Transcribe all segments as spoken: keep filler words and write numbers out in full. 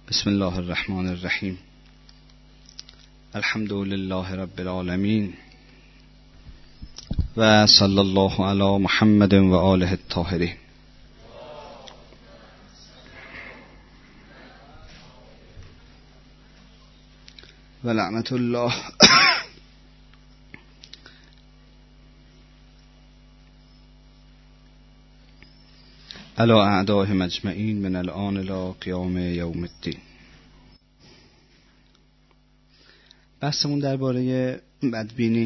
بسم الله الرحمن الرحیم. الحمد لله رب العالمین و صلی الله علی محمد و آله الطاهرین. و لعنت الله علی اعدائهم اجمعین من الآن الی قیام یوم الدین. بحثمون درباره بدبینی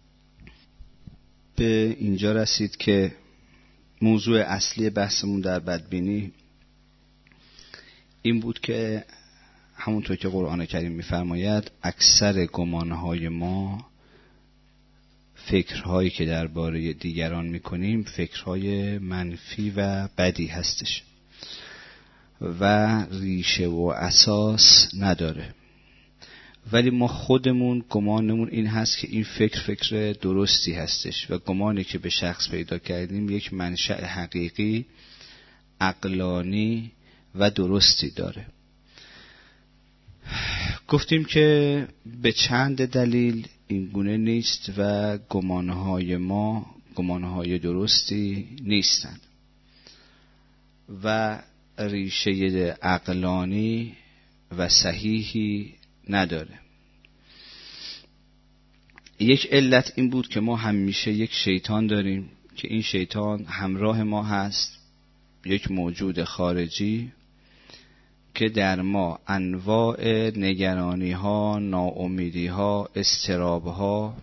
به اینجا رسید که موضوع اصلی بحثمون در بدبینی این بود که همونطور که قرآن کریم می‌فرماید اکثر گمانهای ما، فکرهایی که درباره دیگران می‌کنیم فکرهای منفی و بدی هستش و ریشه و اساس نداره، ولی ما خودمون گمانمون این هست که این فکر فکر درستی هستش و گمانی که به شخص پیدا کردیم یک منشأ حقیقی، عقلانی و درستی داره. گفتیم که به چند دلیل این گونه نیست و گمانهای ما گمانهای درستی نیستند و ریشه عقلانی و صحیحی نداره. یک علت این بود که ما همیشه یک شیطان داریم که این شیطان همراه ما هست، یک موجود خارجی که در ما انواع نگرانی ها، ناامیدی ها، اضطراب ها،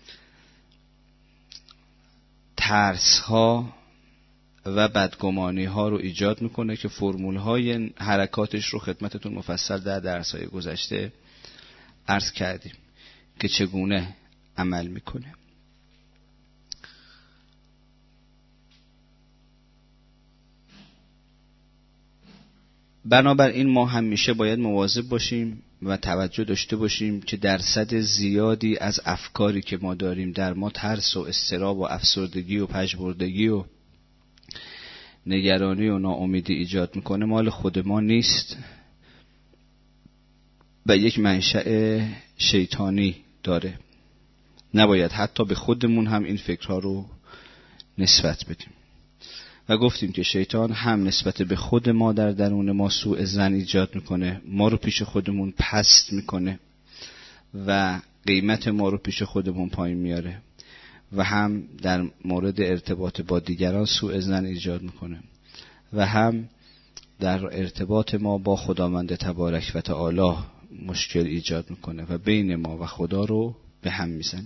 ترس ها و بدگمانی ها رو ایجاد میکنه که فرمول های حرکاتش رو خدمتتون مفصل در درس های گذشته عرض کردیم که چگونه عمل میکنه. بنابراین ما همیشه باید مواظب باشیم و توجه داشته باشیم که درصد زیادی از افکاری که ما داریم در ما ترس و اضطراب و افسردگی و پژمردگی و نگرانی و ناامیدی ایجاد میکنه مال خود ما نیست و یک منشأ شیطانی داره. نباید حتی به خودمون هم این فکرها رو نسبت بدیم و گفتیم که شیطان هم نسبت به خود ما در درون ما سوء ظن ایجاد میکنه، ما رو پیش خودمون پست میکنه و قیمت ما رو پیش خودمون پایین میاره و هم در مورد ارتباط با دیگران سوء ظن ایجاد میکنه و هم در ارتباط ما با خداوند تبارک و تعالی مشکل ایجاد میکنه و بین ما و خدا رو به هم میزنه.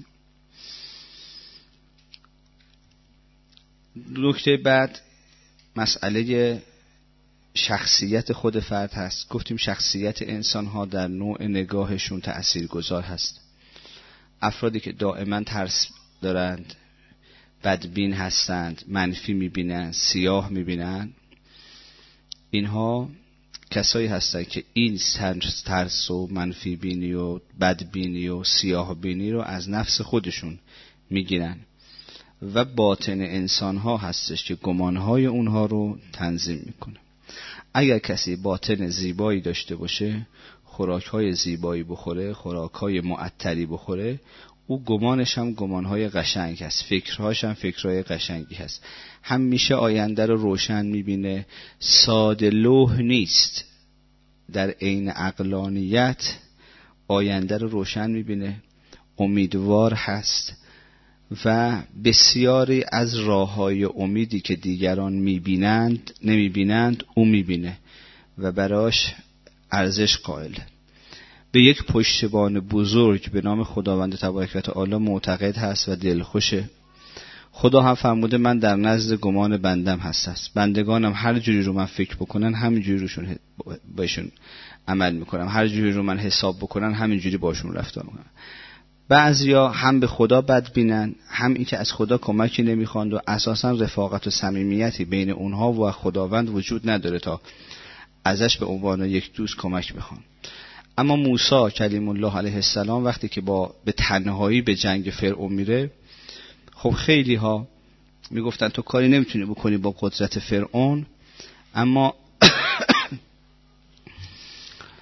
نکته بعد مسئله شخصیت خود فرد هست. گفتیم شخصیت انسان ها در نوع نگاهشون تأثیرگذار هست. افرادی که دائما ترس دارند، بدبین هستند، منفی میبینند، سیاه میبینند، اینها کسایی هستند که این ترس و منفی بینی و بدبینی و سیاه بینی رو از نفس خودشون میگیرن و باطن انسان ها هستش که گمان های اونها رو تنظیم میکنه. اگر کسی باطن زیبایی داشته باشه، خوراک های زیبایی بخوره، خوراک های معطری بخوره، او گمانش هم گمان های قشنگ هست، فکرهاش هم فکرهای قشنگی هست، همیشه آینده رو روشن میبینه، ساده لوح نیست، در عین عقلانیت آینده رو روشن میبینه، امیدوار هست و بسیاری از راه‌های امیدی که دیگران می‌بینند نمی‌بینند او می‌بینه و براش ارزش قائل. به یک پشتیبان بزرگ به نام خداوند تبارک و تعالی معتقد هست و دلخوشه. خدا هم فرموده من در نزد گمان بندم هست. بندگانم هر جوری رو من فکر بکنن همین جوری روشون بهشون عمل میکنم، هر جوری رو من حساب بکنن همین جوری باشون رفتار میکنم. بعضیا هم به خدا بد بینن، هم این که از خدا کمکی نمیخواند و اساسا رفاقت و صمیمیتی بین اونها و خداوند وجود نداره تا ازش به عنوان یک دوست کمک بخوان. اما موسی کلیم الله علیه السلام وقتی که با به تنهایی به جنگ فرعون میره، خب خیلی ها میگفتن تو کاری نمیتونی بکنی با قدرت فرعون، اما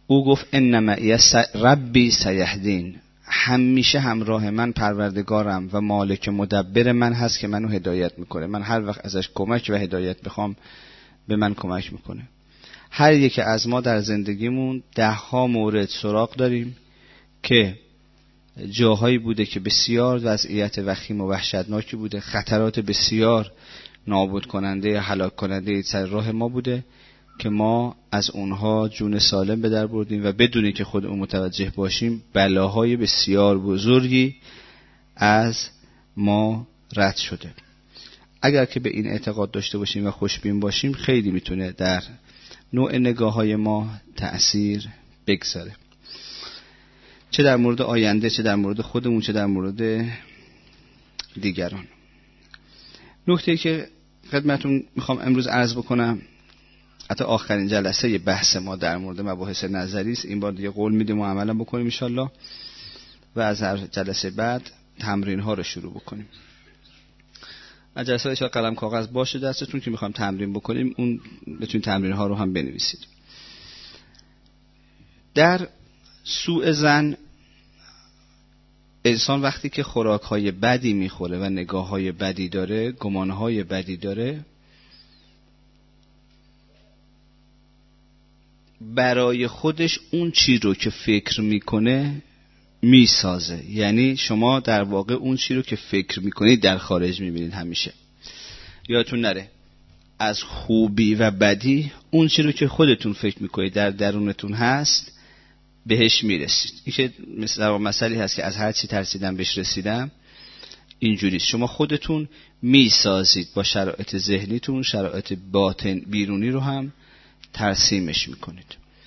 او گفت انما ربی سیهدین، همیشه همراه من پروردگارم و مالک مدبر من هست که منو هدایت میکنه. من هر وقت ازش کمک و هدایت بخوام به من کمک میکنه. هر یک از ما در زندگیمون ده ها مورد سراغ داریم که جاهایی بوده که بسیار وضعیت وخیم و وحشتناکی بوده، خطرات بسیار نابود کننده، هلاک کننده سر راه ما بوده که ما از اونها جون سالم به در بردیم و بدونی که خودمون متوجه باشیم بلاهای بسیار بزرگی از ما رد شده. اگر که به این اعتقاد داشته باشیم و خوشبین باشیم خیلی میتونه در نوع نگاه های ما تأثیر بگذاره، چه در مورد آینده، چه در مورد خودمون، چه در مورد دیگران. نکته‌ای که خدمتون میخوام امروز عرض بکنم، حتی آخرین جلسه بحث ما در مورد مباحث نظری است، این بار دیگه قول میدیم و عملا بکنیم انشالله و از هر جلسه بعد تمرین ها رو شروع بکنیم. از جلسه ان شاءالله قلم کاغذ باشه دستتون که میخوام تمرین بکنیم، اون بتونید تمرین ها رو هم بنویسید. در سوء ظن، انسان وقتی که خوراک های بدی میخوره و نگاه های بدی داره، گمان های بدی داره، برای خودش اون چی رو که فکر میکنه میسازه. یعنی شما در واقع اون چی رو که فکر میکنید در خارج میبینید. همیشه یادتون نره از خوبی و بدی اون چی رو که خودتون فکر میکنید در درونتون هست بهش میرسید. این که مثلا مسئله هست که از هر چی ترسیدم بهش رسیدم، اینجوریست. شما خودتون میسازید با شرایط ذهنیتون، شرایط باطن بیرونی رو هم ترسیمش میکنید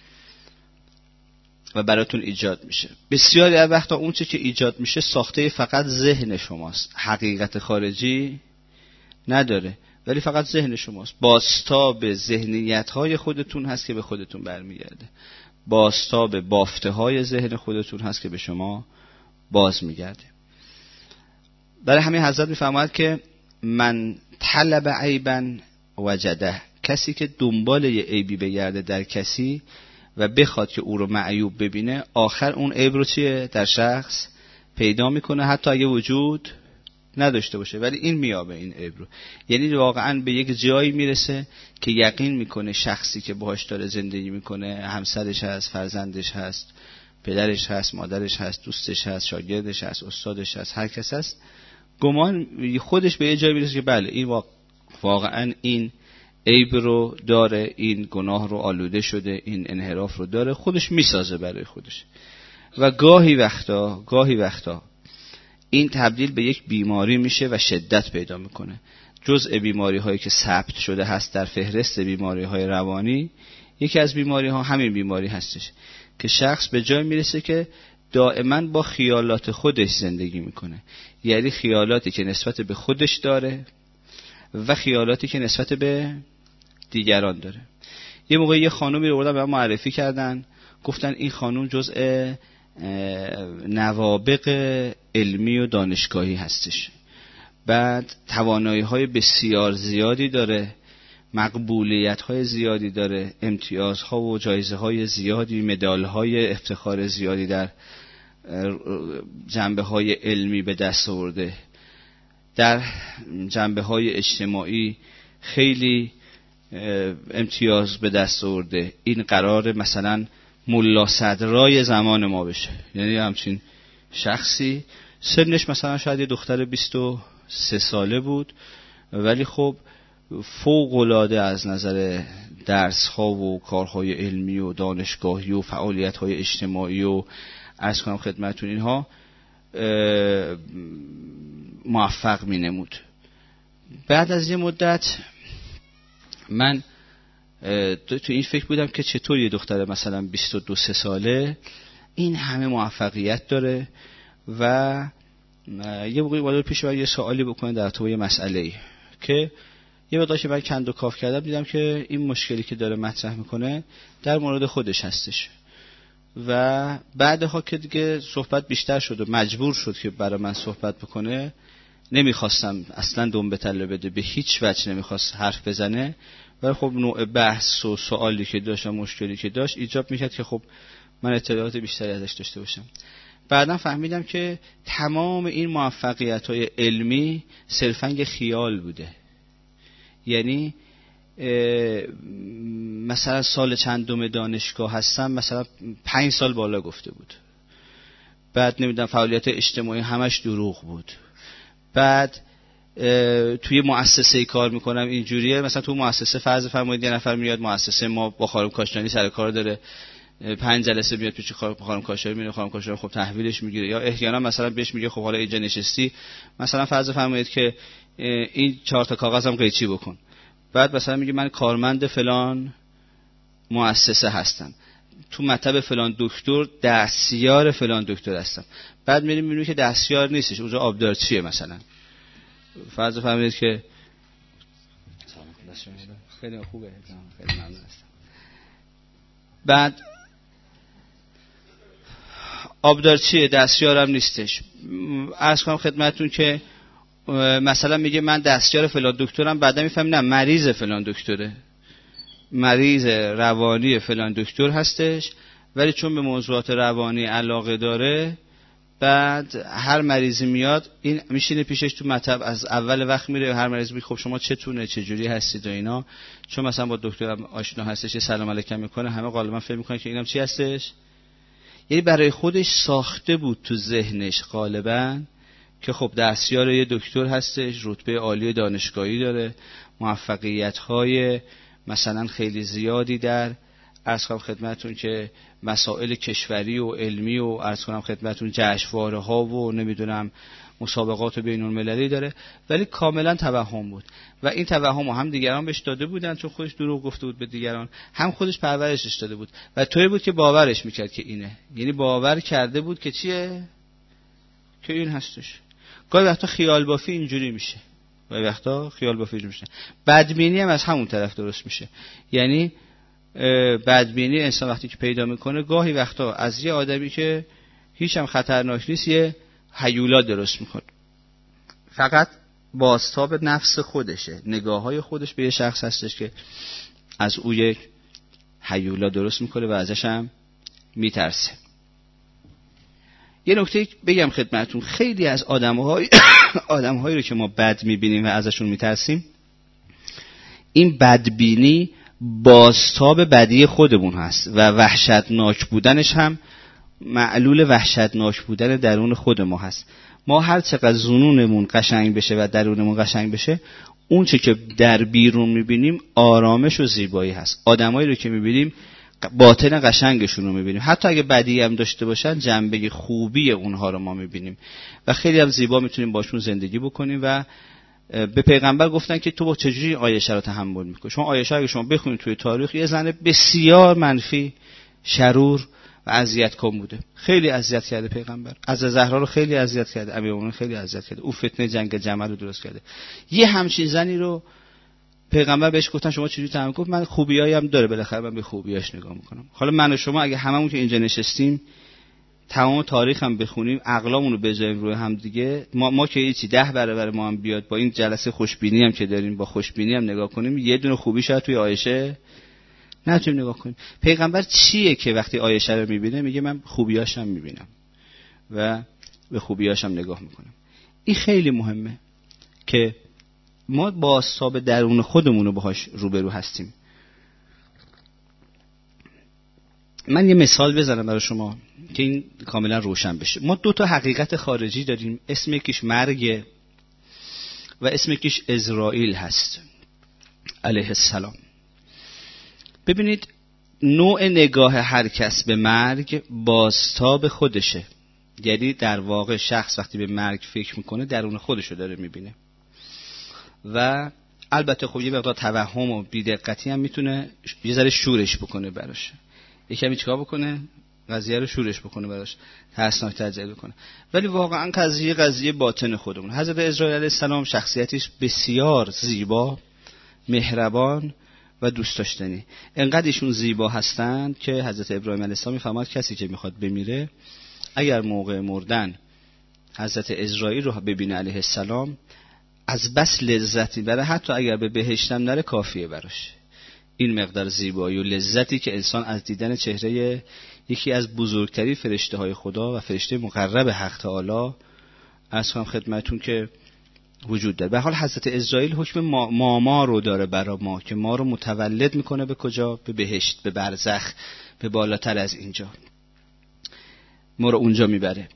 و براتون ایجاد میشه. بسیاری از وقتا اون چه که ایجاد میشه ساخته فقط ذهن شماست، حقیقت خارجی نداره، ولی فقط ذهن شماست. بازتاب ذهنیت های خودتون هست که به خودتون برمیگرده، بازتاب بافته های ذهن خودتون هست که به شما باز میگرده. برای همین حضرت میفرماید که من طلب عیبا وجده، کسی که دنبال یه عیبی بگرده در کسی و بخواد که او رو معیوب ببینه، آخر اون عیب رو چیه در شخص پیدا میکنه، حتی اگه وجود نداشته باشه، ولی این میابه این عیب رو. یعنی واقعا به یک جایی میرسه که یقین میکنه شخصی که باهاش داره زندگی میکنه، همسرش هست، فرزندش هست، پدرش هست، مادرش هست، دوستش هست، شاگردش هست، استادش هست، هر کس هست، گمان خودش به یه جایی میرسه که بله این واقعا این عیب رو داره، این گناه رو آلوده شده، این انحراف رو داره، خودش میسازه برای خودش. و گاهی وقتا گاهی وقتا این تبدیل به یک بیماری میشه و شدت پیدا میکنه. جزء بیماری هایی که ثبت شده هست در فهرست بیماری های روانی، یکی از بیماری ها همین بیماری هستش که شخص به جای میرسه که دائما با خیالات خودش زندگی میکنه. یعنی خیالاتی که نسبت به خودش داره و خیالاتی که نسبت به دیگران داره. یه موقع یه خانومی رو بردن به من معرفی کردن، گفتن این خانوم جزء نوابغ علمی و دانشگاهی هستش، بعد توانایی های بسیار زیادی داره، مقبولیت های زیادی داره، امتیازها و جایزه های زیادی، مدال های افتخار زیادی در جنبه های علمی به دست آورده، در جنبه های اجتماعی خیلی امتیاز به دست آورده. این قرار مثلا ملا صدرای زمان ما بشه. یعنی همچین شخصی سنش مثلا شاید یه دختر بیست و سه ساله بود، ولی خب فوق العاده از نظر درس ها و کارهای علمی و دانشگاهی و فعالیت های اجتماعی و عرض کنم خدمتتون اینها موفق می نمود. بعد از یه مدت من تو این فکر بودم که چطور یه دختر مثلا بیست و دو ساله این همه موفقیت داره و یه موقعی وارد پیش من یه سوالی بکنه در تو یه مسئله‌ای که یه وقتی که من کند و کاف کردم دیدم که این مشکلی که داره مطرح میکنه در مورد خودش هستش. و بعدها که دیگه صحبت بیشتر شد و مجبور شد که برای من صحبت بکنه، نمیخواستم اصلا دم به تله بده، به هیچ وجه نمیخواست حرف بزنه، ولی خب نوع بحث و سوالی که داشت و مشکلی که داشت ایجاب میکرد که خب من اطلاعات بیشتری ازش داشته باشم. بعدا فهمیدم که تمام این موفقیت‌های علمی صرفاً یه خیال بوده. یعنی مثلا سال چندم دانشگاه هستم، مثلا پنج سال بالا گفته بود. بعد نمیدونم فعالیت اجتماعی همش دروغ بود. بعد توی مؤسسه کار میکنم اینجوریه، مثلا تو مؤسسه فرض فرمایید یه نفر میاد مؤسسه ما با خانم کاشانی سر کار داره، پنج جلسه میاد پیش خانم کاشانی میره، خانم کاشانی خب تحویلش میگیره، یا احیانا مثلا بهش میگه خب حالا اینجا نشستی، مثلا فرض فرمایید که این چهار تا کاغذم قیچی بکن. بعد مثلا میگه من کارمند فلان مؤسسه هستم، تو مطب فلان دکتر دستیار فلان دکتر هستم. بعد میریم میبینیم که دستیار نیستش، اونجا آبدارچیه. مثلا فرض فرمایید که خیلی خوبه، خیلی ممنون هستم. بعد آبدارچیه، دستیارم نیستش. عرض کنم خدمتتون که مثلا میگه من دستیار فلان دکترم، بعدا میفهمم نه مریض فلان دکتره، مریض روانی فلان دکتر هستش، ولی چون به موضوعات روانی علاقه داره، بعد هر مریضی میاد این میشینه پیشش تو مطب، از اول وقت میره هر مریض میگه خب شما چتونه، چه جوری هستید و اینا. چون مثلا با دکترم آشنا هستش، سلام علیکم میکنه، همه غالبا فکر میکنن که اینم چی هستش. یعنی برای خودش ساخته بود تو ذهنش غالبا که خب دستیار یه دکتر هستش، رتبه عالی دانشگاهی داره، موفقیت‌های مثلا خیلی زیادی در عرض کنم خدمتون که مسائل کشوری و علمی و عرض کنم خدمتون جشنواره ها و نمیدونم مسابقات بین المللی داره، ولی کاملا توهم بود. و این توهم هم دیگران بهش داده بودن، چون خودش دروغ گفته بود به دیگران، هم خودش پرورشش داده بود و طوری بود که باورش میکرد که اینه. یعنی باور کرده بود که چیه؟ که این هستش. گاهی وقتا خیال بافی اینجوری میشه، گاهی وقتا خیال بافی اینجوری میشه. بدبینی هم از همون طرف درست میشه. یعنی بدبینی انسان وقتی که پیدا میکنه، گاهی وقتا از یه آدمی که هیچ هم خطرناک نیست یه هیولا درست میکنه، فقط بازتاب نفس خودشه، نگاه های خودش به یه شخص هستش که از او یک هیولا درست میکنه و ازش هم میترسه. یه نکته بگم خدمتون، خیلی از آدم‌های آدم‌هایی رو که ما بد میبینیم و ازشون میترسیم، این بدبینی بازتاب بدی خودمون هست و وحشتناک بودنش هم معلول وحشتناک بودن درون خود ما هست. ما هر چقدر ظنونمون قشنگ بشه و درونمون قشنگ بشه، اون چه که در بیرون میبینیم آرامش و زیبایی هست. آدمایی رو که میبینیم باطن قشنگشون رو میبینیم، حتی اگه بدی هم داشته باشن جنبه خوبی اونها رو ما میبینیم و خیلی هم زیبا میتونیم باشون زندگی بکنیم. و به پیغمبر گفتن که تو با چجوری عایشه رو تحمل میکنی؟ شما عایشه اگه شما بخونید توی تاریخ، یه زن بسیار منفی، شرور و اذیت کن بوده. خیلی اذیت کرده پیغمبر، از زهرا رو خیلی اذیت کرده، امیرالمومنین خیلی اذیت کرده، او فتنه جنگ جمل رو درست کرده. یه همچین زنی رو پیغمبر بهش گفتن شما چجوری تحمل؟ گفت من خوبیایی هم داره، بالاخره من به خوبیاش نگاه میکنم. حالا من و شما اگه هممون که اینجا نشستیم تمام تاریخ هم بخونیم، عقلامون رو بذاریم روی هم دیگه، ما ما که هیچی، ده برابر ما هم بیاد با این جلسه خوشبینی هم که داریم، با خوشبینی هم نگاه کنیم، یه دونه خوبی شاید توی عایشه نتونیم نگاه کنیم. پیغمبر چیه که وقتی عایشه رو میبینه میگه من خوبیاش هم میبینم و به خوبیاش هم نگاه میکنم. این خیلی مهمه که ما با حساب درون خودمون رو باهاش روبرو هستیم. من یه مثال بزنم برای شما که این کاملا روشن بشه. ما دو تا حقیقت خارجی داریم، اسم یکیش مرگ و اسم یکیش اسرائیل هست علیه السلام. ببینید نوع نگاه هر کس به مرگ بازتاب خودشه. یعنی در واقع شخص وقتی به مرگ فکر میکنه درون خودشو داره میبینه و البته خب یه مقدار توهم و بی‌دقتی هم میتونه یه ذره شورش بکنه براش، یکمی چیکار بکنه قضیه رو شورش بکنه براش، ترسناک‌تر جلوه کنه. ولی واقعا قضیه قضیه باطن خودمون. حضرت اسرائیل علیه السلام شخصیتش بسیار زیبا، مهربان و دوست داشتنی. انقدر ایشون زیبا هستند که حضرت ابراهیم علیه السلام میفرماد کسی که میخواد بمیره اگر موقع مردن حضرت اسرائیل رو ببینه علیه السلام، از بس لذتی بره، حتی اگر به بهشتم نره کافیه براش. این مقدار زیبایی و لذتی که انسان از دیدن چهره یکی از بزرگترین فرشته های خدا و فرشته مقرب حق تعالی عرض کنم خدمتون که وجود داره. به حال حضرت عزرائیل حکم ما, ما, ما رو داره برای ما که ما رو متولد میکنه به کجا؟ به بهشت، به برزخ، به بالاتر از اینجا، ما رو اونجا میبره.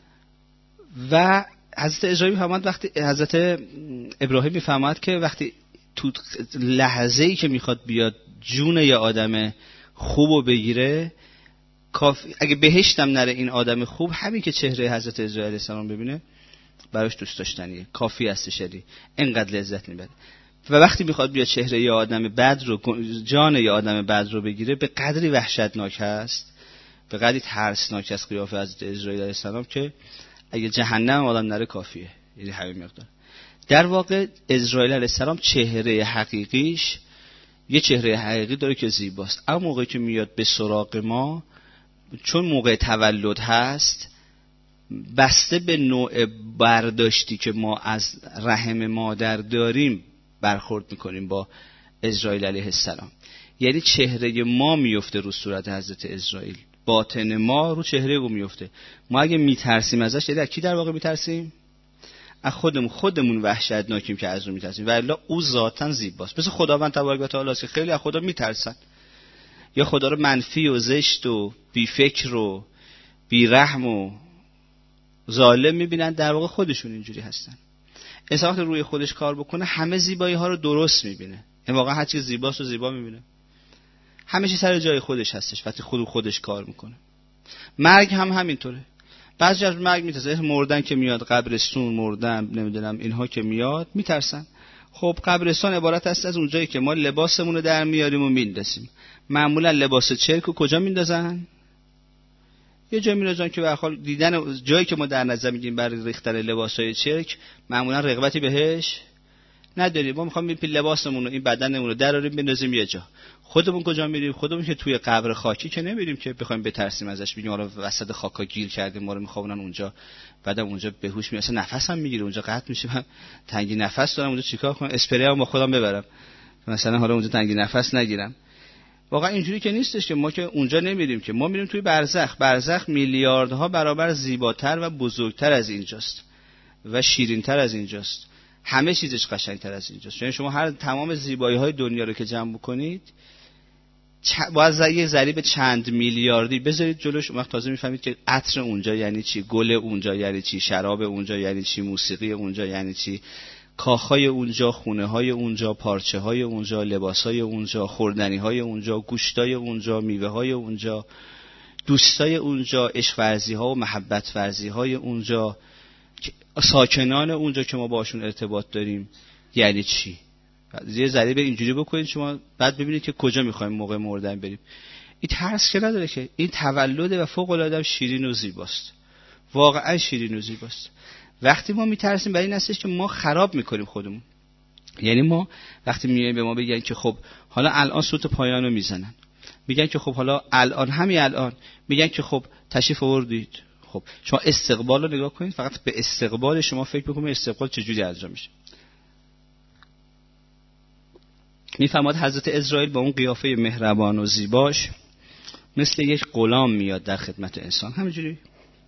و حضرت عزرائیل میفهمد وقتی حضرت ابراهیم میفهمد که وقتی تو لحظه‌ای که میخواد بیاد جون یه آدم خوبو بگیره، کافی اگه بهشتم نره این آدم خوب، همین که چهره حضرت عزرائیل علیه السلام ببینه براش دوست داشتنیه، کافی هستش، اینقدر لذت میبره. و وقتی میخواد بیاد چهره یه آدم بد رو، جان یه آدم بد رو بگیره، به قدری وحشتناک هست، به قدری ترسناک است قیافه حضرت عزرائیل علیه السلام که اگه جهنم آدم نره کافیه. یعنی همین مقدار. در واقع عزرائیل علیه السلام چهره حقیقیش یه چهره حقیقی داره که زیباست، اما موقعی که میاد به سراغ ما، چون موقع تولد هست، بسته به نوع برداشتی که ما از رحم مادر داریم برخورد میکنیم با عزرائیل علیه السلام. یعنی چهره ما میفته رو صورت حضرت عزرائیل، باطن ما رو چهره او میفته. ما اگه میترسیم ازش، یعنی کی در واقع میترسیم؟ از خودمون. خودمون وحشتناکیم که از اون میترسیم، ولی او ذاتاً زیباست. مثل خداوند تبارک و تعالی که خیلی از خدا میترسن، یا خدا رو منفی و زشت و بی فکر و بی رحم و ظالم میبینن، در واقع خودشون اینجوری هستن. انسان وقتی روی خودش کار بکنه، همه زیبایی ها رو درست میبینه. این واقعا هر چیز زیباست و زیبا میبینه. همه چیز سر جای خودش هستش وقتی خود خودش کار میکنه. مرگ هم همینطوره. بعضی از مرگ میترسه، مردن که میاد، قبرستون مردن، نمیدونم اینها که میاد میترسن. خب قبرستان عبارت است از اونجایی که ما لباسمون رو در میاریم و میندازیم. معمولا لباس چرک رو کجا میندازن؟ یه جایی میندازن که به هر حال دیدن جایی که ما در نظر میگیریم برای ریختن لباسای چرک معمولا رغبتی بهش نداریم. ما میخوام این لباسمون رو، این بدنمون رو دراریم بندازیم یه جا. خودمون کجا میریم؟ خودمون که توی قبر خاکی که نمیریم که بخوایم بترسیم ازش، بگیم حالا وسط خاکا گیر کردیم، ما رو میخوابونن اونجا، بعدم اونجا بهوش میاد، اصلا نفسم میگیره، اونجا قطع میشم، من تنگی نفس دارم، اونجا چیکار کنم؟ اسپری هم با خودم ببرم مثلا حالا اونجا تنگی نفس نگیرم. واقعا اینجوری که نیستش که ما که اونجا نمیریم، که ما میریم توی برزخ. برزخ میلیاردها برابر زیباتر و بزرگتر از اینجاست و شیرینتر از اینجاست، همه چیزش قشنگتر از اینجاست. یعنی شما هر تمام زیبایی های دنیا رو که جمع بکنید، باید یه ضریب چند میلیاردی بذارید جلوش، وقت تازه میفهمید که عطر اونجا یعنی چی، گل اونجا یعنی چی، شراب اونجا یعنی چی، موسیقی اونجا یعنی چی، کاخهای اونجا، خونه های اونجا، پارچه های اونجا، لباس های اونجا، خوردنی های اونجا، گوشتای اونجا، میوه های اونجا، دوستای اونجا، عشق ورزی ها و محبت ورزی های اونجا، ساکنان اونجا که ما باشون ارتباط داریم یعنی چی. یه ذریب اینجوری بکنید شما، بعد ببینید که کجا میخوایم موقع مردن بریم. این ترس که نداره که، این تولد و فوق العاده شیرین و زیباست، واقعا شیرین و زیباست. وقتی ما میترسیم برای این هستش که ما خراب میکنیم خودمون. یعنی ما وقتی میایم به ما بگن که خب حالا الان سوت پایانو میزنن، میگن که خب حالا الان همین الان میگن که خب تشریف آوردید، خب شما استقبال رو نگاه کنید، فقط به استقبال شما فکر بکنید استقبال چجوری انجام میشه. میفهمد حضرت عزرائیل با اون قیافه مهربان و زیباش مثل یک غلام میاد در خدمت انسان، همینجوری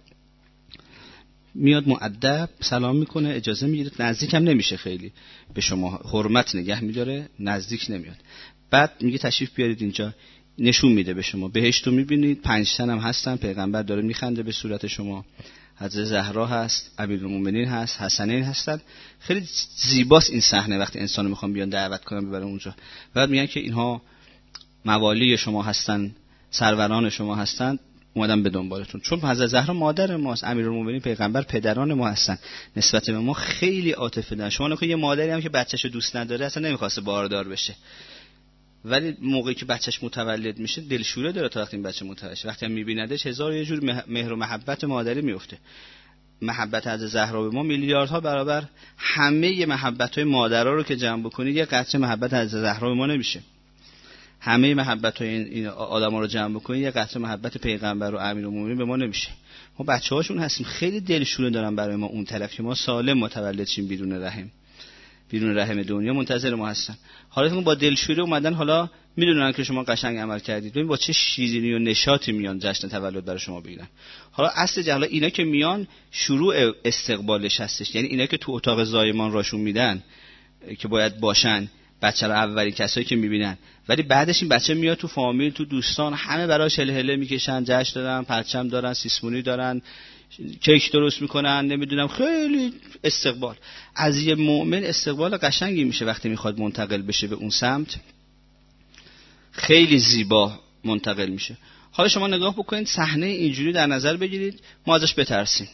میاد مؤدب سلام میکنه، اجازه میگیره، نزدیک هم نمیشه، خیلی به شما حرمت نگه میداره، نزدیک نمیاد. بعد میگه تشریف بیارید اینجا، نشون میده به شما بهشت رو میبینید، پنج تن هم هستن، پیغمبر داره میخنده به صورت شما، حضرت زهرا هست، امیرالمومنین هست، حسنین هستن. خیلی زیباست این صحنه وقتی انسانو میخوان بیان دعوت کنن ببرن اونجا. بعد میگن که اینها موالی شما هستن، سروران شما هستن، اومدن به دنبالتون. چون حضرت زهرا مادر ماست، امیرالمومنین پیغمبر پدران ما هستن، نسبت به ما خیلی عاطفه دارن. شما نگاه یه مادری هم که بچه‌شو دوست نداره، اصلا نمیخواسته باردار بشه، ولی موقعی که بچه‌ش متولد میشه دلشوره داره تا وقتی این بچه متولد شه. وقتی هم میبیندش هزار یه جور مهر و محبت مادری میفته. محبت از زهرا به ما میلیاردها برابر همه محبت‌های مادرها رو که جمع بکنید یه قطره محبت از زهرا به ما نمیشه. همه محبت‌های این, این آدما رو جمع بکنید یه قطره محبت پیغمبر و امیرالمومنین به ما نمیشه. ما بچه‌هاشون هستیم، خیلی دلشوره دارن برای ما اون طرف که ما سالم متولد شیم بدون رحم. بیرون رحم دنیا منتظر ما هستن. حالا با دلشوری اومدن، حالا میدونن که شما قشنگ عمل کردید، ببین با چه شیرینی و نشاطی میان جشن تولد برای شما بگیرن. حالا اصل جهلا اینا که میان شروع استقبالش هستش، یعنی اینا که تو اتاق زایمان راشون میدن که باید باشن، بچه رو اولین کسایی که میبینن، ولی بعدش این بچه میاد تو فامیل، تو دوستان، همه براش هله هله میکشن، جشن دارن، پرچم دارن، سیسمونی دارن، کیک درست میکنن، نمیدونم خیلی استقبال. از یه مؤمن استقبال قشنگی میشه وقتی میخواد منتقل بشه به اون سمت، خیلی زیبا منتقل میشه. حالا شما نگاه بکنید صحنه اینجوری در نظر بگیرید، ما ازش بترسیم.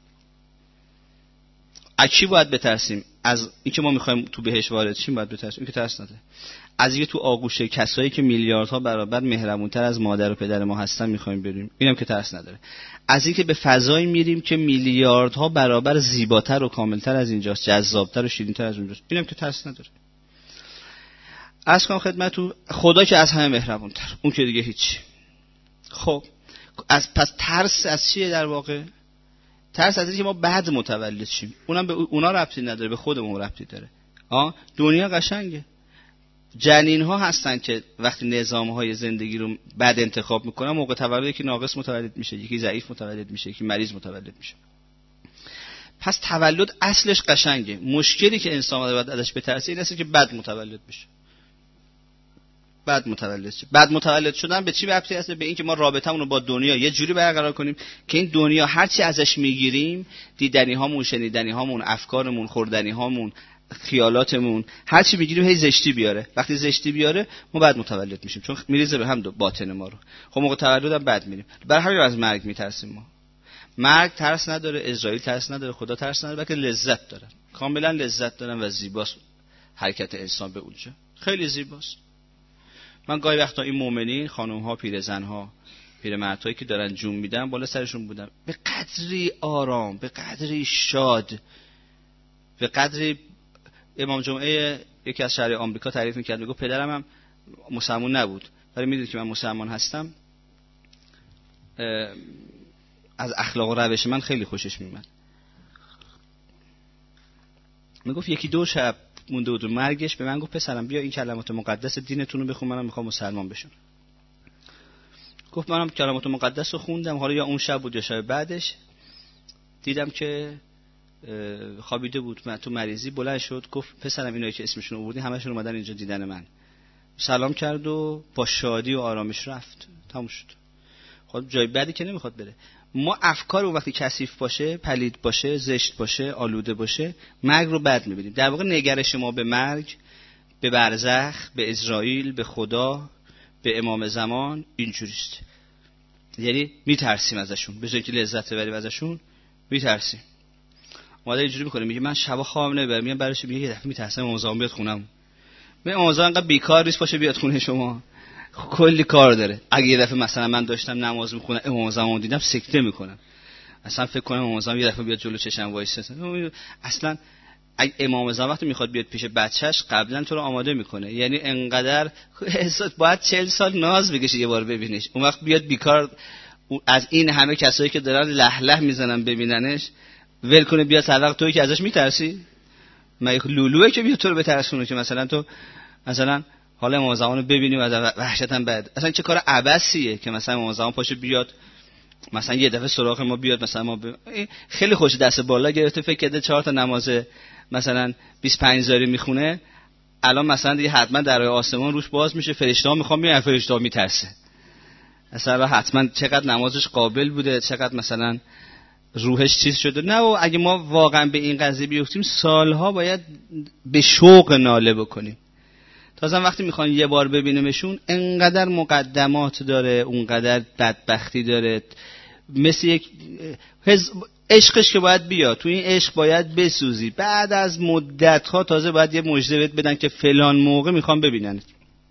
از چی باید بترسیم؟ از اینکه ما میخوایم تو بهش وارد شیم باید بترسیم، این که ترس نداره. از اینکه تو آغوش کسایی که میلیاردها برابر مهربونتر از مادر و پدر ما هستن میخوایم بریم، اینم که ترس نداره. از اینکه به فضایی میریم که میلیاردها برابر زیباتر و کاملتر از اینجاست، جذابتر و شیرینتر از اونجاست، اینم که ترس نداره. عرض کنم خدمتتون خدا که از همه مهربونتر، اون که دیگه هیچ. خب از پس ترس از چیه در واقع؟ ترس از اینکه ما بعد متولد شیم. اونم به اونا ربطی نداره، به خودمون ربطی داره. آ دنیا قشنگه. جنین ها هستن که وقتی نظام های زندگی رو بد انتخاب میکنن، موقع تولد یکی ناقص متولد میشه، یکی ضعیف متولد میشه، یکی مریض متولد میشه. پس تولد اصلش قشنگه. مشکلی که انسان باید ازش بترسه این است که بد متولد بشه. بعد متولد شد. بعد متولد شدن به چی ربطی هست؟ به این که ما رابطمون رو با دنیا یه جوری برقرار کنیم که این دنیا هر چی ازش میگیریم، دیدنی هامون، شنیدنی هامون، افکارمون، خوردنی هامون، خیالاتمون، هر چی میگیریم هی زشتی بیاره. وقتی زشتی بیاره ما بعد متولد میشیم، چون میریزه به هم باطن ما رو. خب موقع تولد هم بعد میریم. برای همین از مرگ میترسیم ما. مرگ ترس نداره، اسرائیل ترس نداره، خدا ترس نداره، بلکه لذت داره. کاملا لذت دارن و زیباست حرکت انسان به اونجا. خیلی زیباست. من گاهی وقتا این مؤمنین، خانم‌ها، پیرزن‌ها، پیرمردهایی که دارن جون میدن بالا سرشون بودم، به قدری آرام، به قدری شاد، به قدری. امام جمعه یکی از شهر آمریکا تعریف می‌کرد، میگه پدرم هم مسلمان نبود، ولی میدونید که من مسلمان هستم، از اخلاق و روش من خیلی خوشش میومد. میگفت یکی دو شب مونده بود مرگش، به من گفت پسرم بیا این کلمات مقدس دینتون رو بخون، منم میخوام مسلمان بشم. گفت منم کلمات مقدس رو خوندم، حالا یا اون شب بود یا شب بعدش، دیدم که خوابیده بود، من تو مریضی بلند شد، گفت پسرم اینایی که اسمشون رو آوردی همشون اومدن اینجا دیدن من. سلام کرد و با شادی و آرامش رفت. تموم شد. خب جای بعدی که نمیخواد بره. ما افکار اون وقتی کثیف باشه، پلید باشه، زشت باشه، آلوده باشه، مرگ رو بد می‌بینیم. در واقع نگرش ما به مرگ، به برزخ، به اسرائیل، به خدا، به امام زمان اینجوریست. یعنی میترسیم ازشون، به جای که لذت ببریم ازشون میترسیم. ما داریم اینجوری می‌کنیم، میگه من شبا خواب نمیبرم، میگم برایش میگه یه دفعه میترسم امام زمان بیاد خونم. من امام زمان انقدر بیکار نیست باشه بیاد خونه شما. کلی کار داره. اگه یه دفعه مثلا من داشتم نماز میخونم امام زمان دیدم سکته میکنم، اصلا فکر کنم امام زمان یه دفعه بیاد جلو چشم وایسه. اصلا اگه امام زمان وقتی میخواد بیاد پیش بچهش قبلا تو رو آماده میکنه، یعنی انقدر باید چهل سال ناز بکشه یه بار ببینیش، اون وقت بیاد بیکار از این همه کسایی که دارن له له میزنن ببیننش ول کنه بیاد هر وقت تویی که ازش میترسی. مگه لولوئه که بیاد تو رو بترسونه که مثلا تو مثلا حالا امام زمان رو ببینیم و وحشت هم بد. اصلا چه کار عبثیه که مثلا امام زمان پاشه بیاد مثلا یه دفعه سراغ ما بیاد، مثلا ما ب... خیلی خوش دست بالا گرفته، فکر کرده چهار تا نماز مثلا بیست و پنج زاری میخونه، الان مثلا دیگه حتما درهای آسمان روش باز میشه، فرشته‌ها میخوان میان، فرشته‌ها میترسه. اصلا حتما چقدر نمازش قابل بوده، چقدر مثلا روحش چیز شده. نه و اگه ما واقعا به این قضیه بیفتیم سالها باید به شوق ناله بکنیم. تازه وقتی میخوان یه بار ببینیمشون انقدر مقدمات داره، اونقدر بدبختی داره، مثل یک حز... عشقش که باید بیاد تو این عشق باید بسوزی، بعد از مدت ها تازه باید یه مژده بدن که فلان موقع میخوام ببیننت،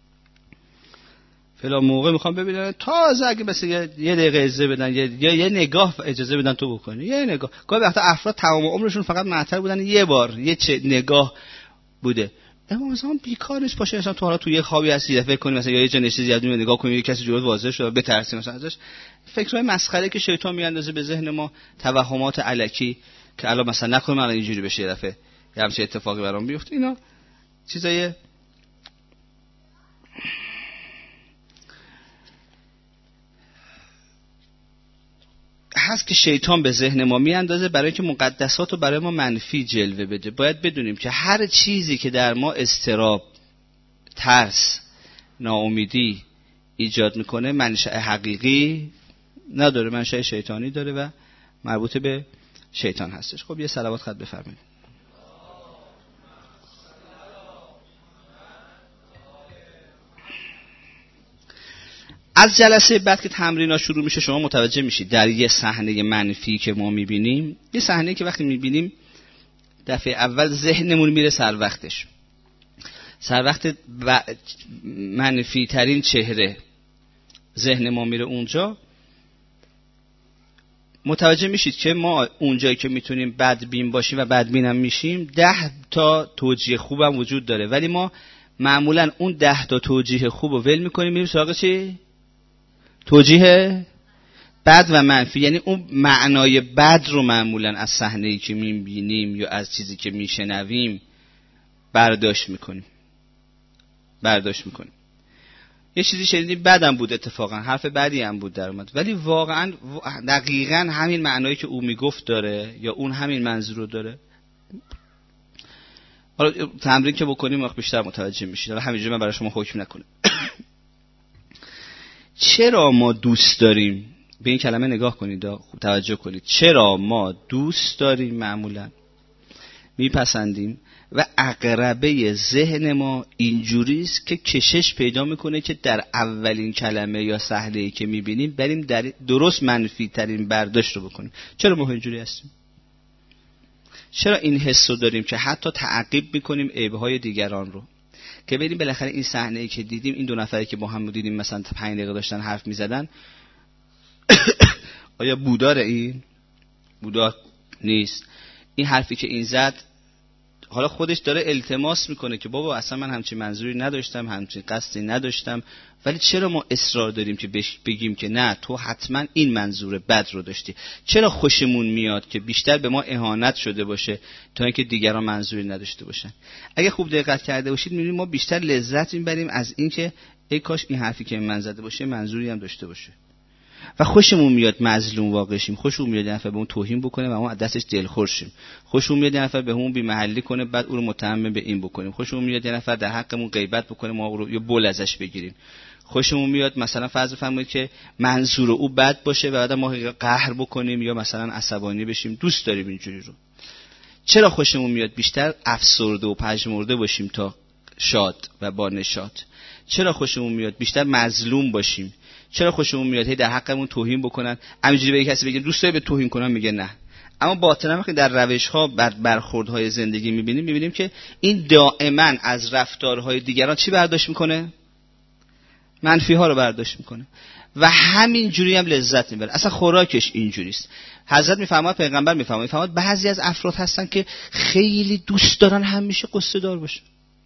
فلان موقع میخوام ببینن. تازه اگه مثلا یه دقیقه اجازه بدن، یه یه نگاه اجازه بدن تو بکنی، یه نگاه. گاهی وقتا افراد تمام عمرشون فقط معطل بودن یه بار یه چه نگاه بوده. امام زمان بیکار نیست باشه مثلا تو حالا تو یه خوابی هستی فکر کنی مثلا یه جا نشستی زیاد نگاه کنی یه کسی جلوت واضح شده بترسی مثلا ازش. فکرای مسخره که شیطان میاندازه به ذهن ما، توهمات الکی که الان مثلا نکنم الان اینجوری بشه، یه دفعه یه همچین اتفاقی برام بیفته. اینا چیزای هست که شیطان به ذهن ما میاندازه برای اینکه مقدسات رو برای ما منفی جلوه بده. باید بدونیم که هر چیزی که در ما اضطراب، ترس، ناامیدی ایجاد میکنه منشأ حقیقی نداره، منشأ شیطانی داره و مربوط به شیطان هستش. خب یه صلوات خط بفرمایید. از جلسه بعد که تمرین‌ها شروع میشه شما متوجه میشید در یه صحنه منفی که ما میبینیم، یه صحنه که وقتی میبینیم دفعه اول ذهنمون میره سر وقتش، سر وقت منفی ترین چهره ذهن ما میره اونجا، متوجه میشید که ما اونجایی که میتونیم بدبین باشیم و بدبین هم میشیم ده تا توجیه خوبم وجود داره، ولی ما معمولا اون ده تا توجیه خوب رو ول میکنیم میریم سراغ چی؟ توجیه بد و منفی. یعنی اون معنای بد رو معمولا از صحنه‌ای که میبینیم یا از چیزی که میشنویم برداشت میکنیم برداشت میکنیم یه چیزی شنیدیم بدم بود، اتفاقا حرف بدی هم بود در اومد، ولی واقعا دقیقاً همین معنایی که او میگفت داره یا اون همین منظور رو داره. حالا تمرین که بکنیم وقت بیشتر متوجه میشید. حالا همینجوری من برای شما حکم نکنم. چرا ما دوست داریم، به این کلمه نگاه کنید، خوب توجه کنید، چرا ما دوست داریم، معمولا میپسندیم و عقربه ذهن ما اینجوریست که کشش پیدا میکنه که در اولین کلمه یا صحنه‌ای که میبینیم بریم در درست منفی ترین برداشت رو بکنیم. چرا ما اینجوری هستیم؟ چرا این حس رو داریم که حتی تعقیب میکنیم عیب‌های دیگران رو، که ببینیم بالاخره این صحنه‌ای که دیدیم، این دو نفری که با هم دیدیم مثلا پنج دقیقه داشتن حرف میزدن، آیا بوداره؟ این بودا نیست. این حرفی که این زد حالا خودش داره التماس میکنه که بابا اصلا من همچین منظوری نداشتم، همچین قصدی نداشتم، ولی چرا ما اصرار داریم که بگیم که نه تو حتما این منظور بد رو داشتی؟ چرا خوشمون میاد که بیشتر به ما اهانت شده باشه تا اینکه دیگران منظوری نداشته باشن؟ اگه خوب دقت کرده باشید میبینید ما بیشتر لذت میبریم از این که ای کاش این حرفی که من زده باشه منظوری هم داشته باشه، و خوشمون میاد مظلوم واقع شیم، خوشمون میاد یه نفر به اون توهین بکنه و ما دستش دلخور شیم، خوشمون میاد یه نفر به اون بی محلی کنه بعد اون رو متهم به این بکنیم، خوشمون میاد یه نفر در حقمون غیبت بکنه ما رو یا بول ازش بگیریم، خوشمون میاد مثلا فرض بفرمایید که منظور او بد باشه و بعد ما قهر بکنیم یا مثلا عصبانی بشیم. دوست داریم اینجوری رو. چرا خوشمون میاد بیشتر افسرده و پژمرده باشیم تا شاد و با نشاط؟ چرا خوشمون میاد بیشتر مظلوم باشیم؟ چرا خوشمون میاد هی در حقمون توهین بکنن؟ همینجوری به کسی بگیم دوست داری به توهین کنم، میگه نه. اما باطنا وقتی در روش‌ها بر برخوردهای زندگی میبینیم میبینیم که این دائما از رفتارهای دیگران چی برداشت میکنه؟ منفی ها رو برداشت میکنه و همین جوری هم لذت میبره. اصلا خوراکش اینجوریست. حضرت میفرماد، پیغمبر میفرماد میفرماد بعضی از افراد هستن که خیلی دوست دارن همیشه قصه دار باشن،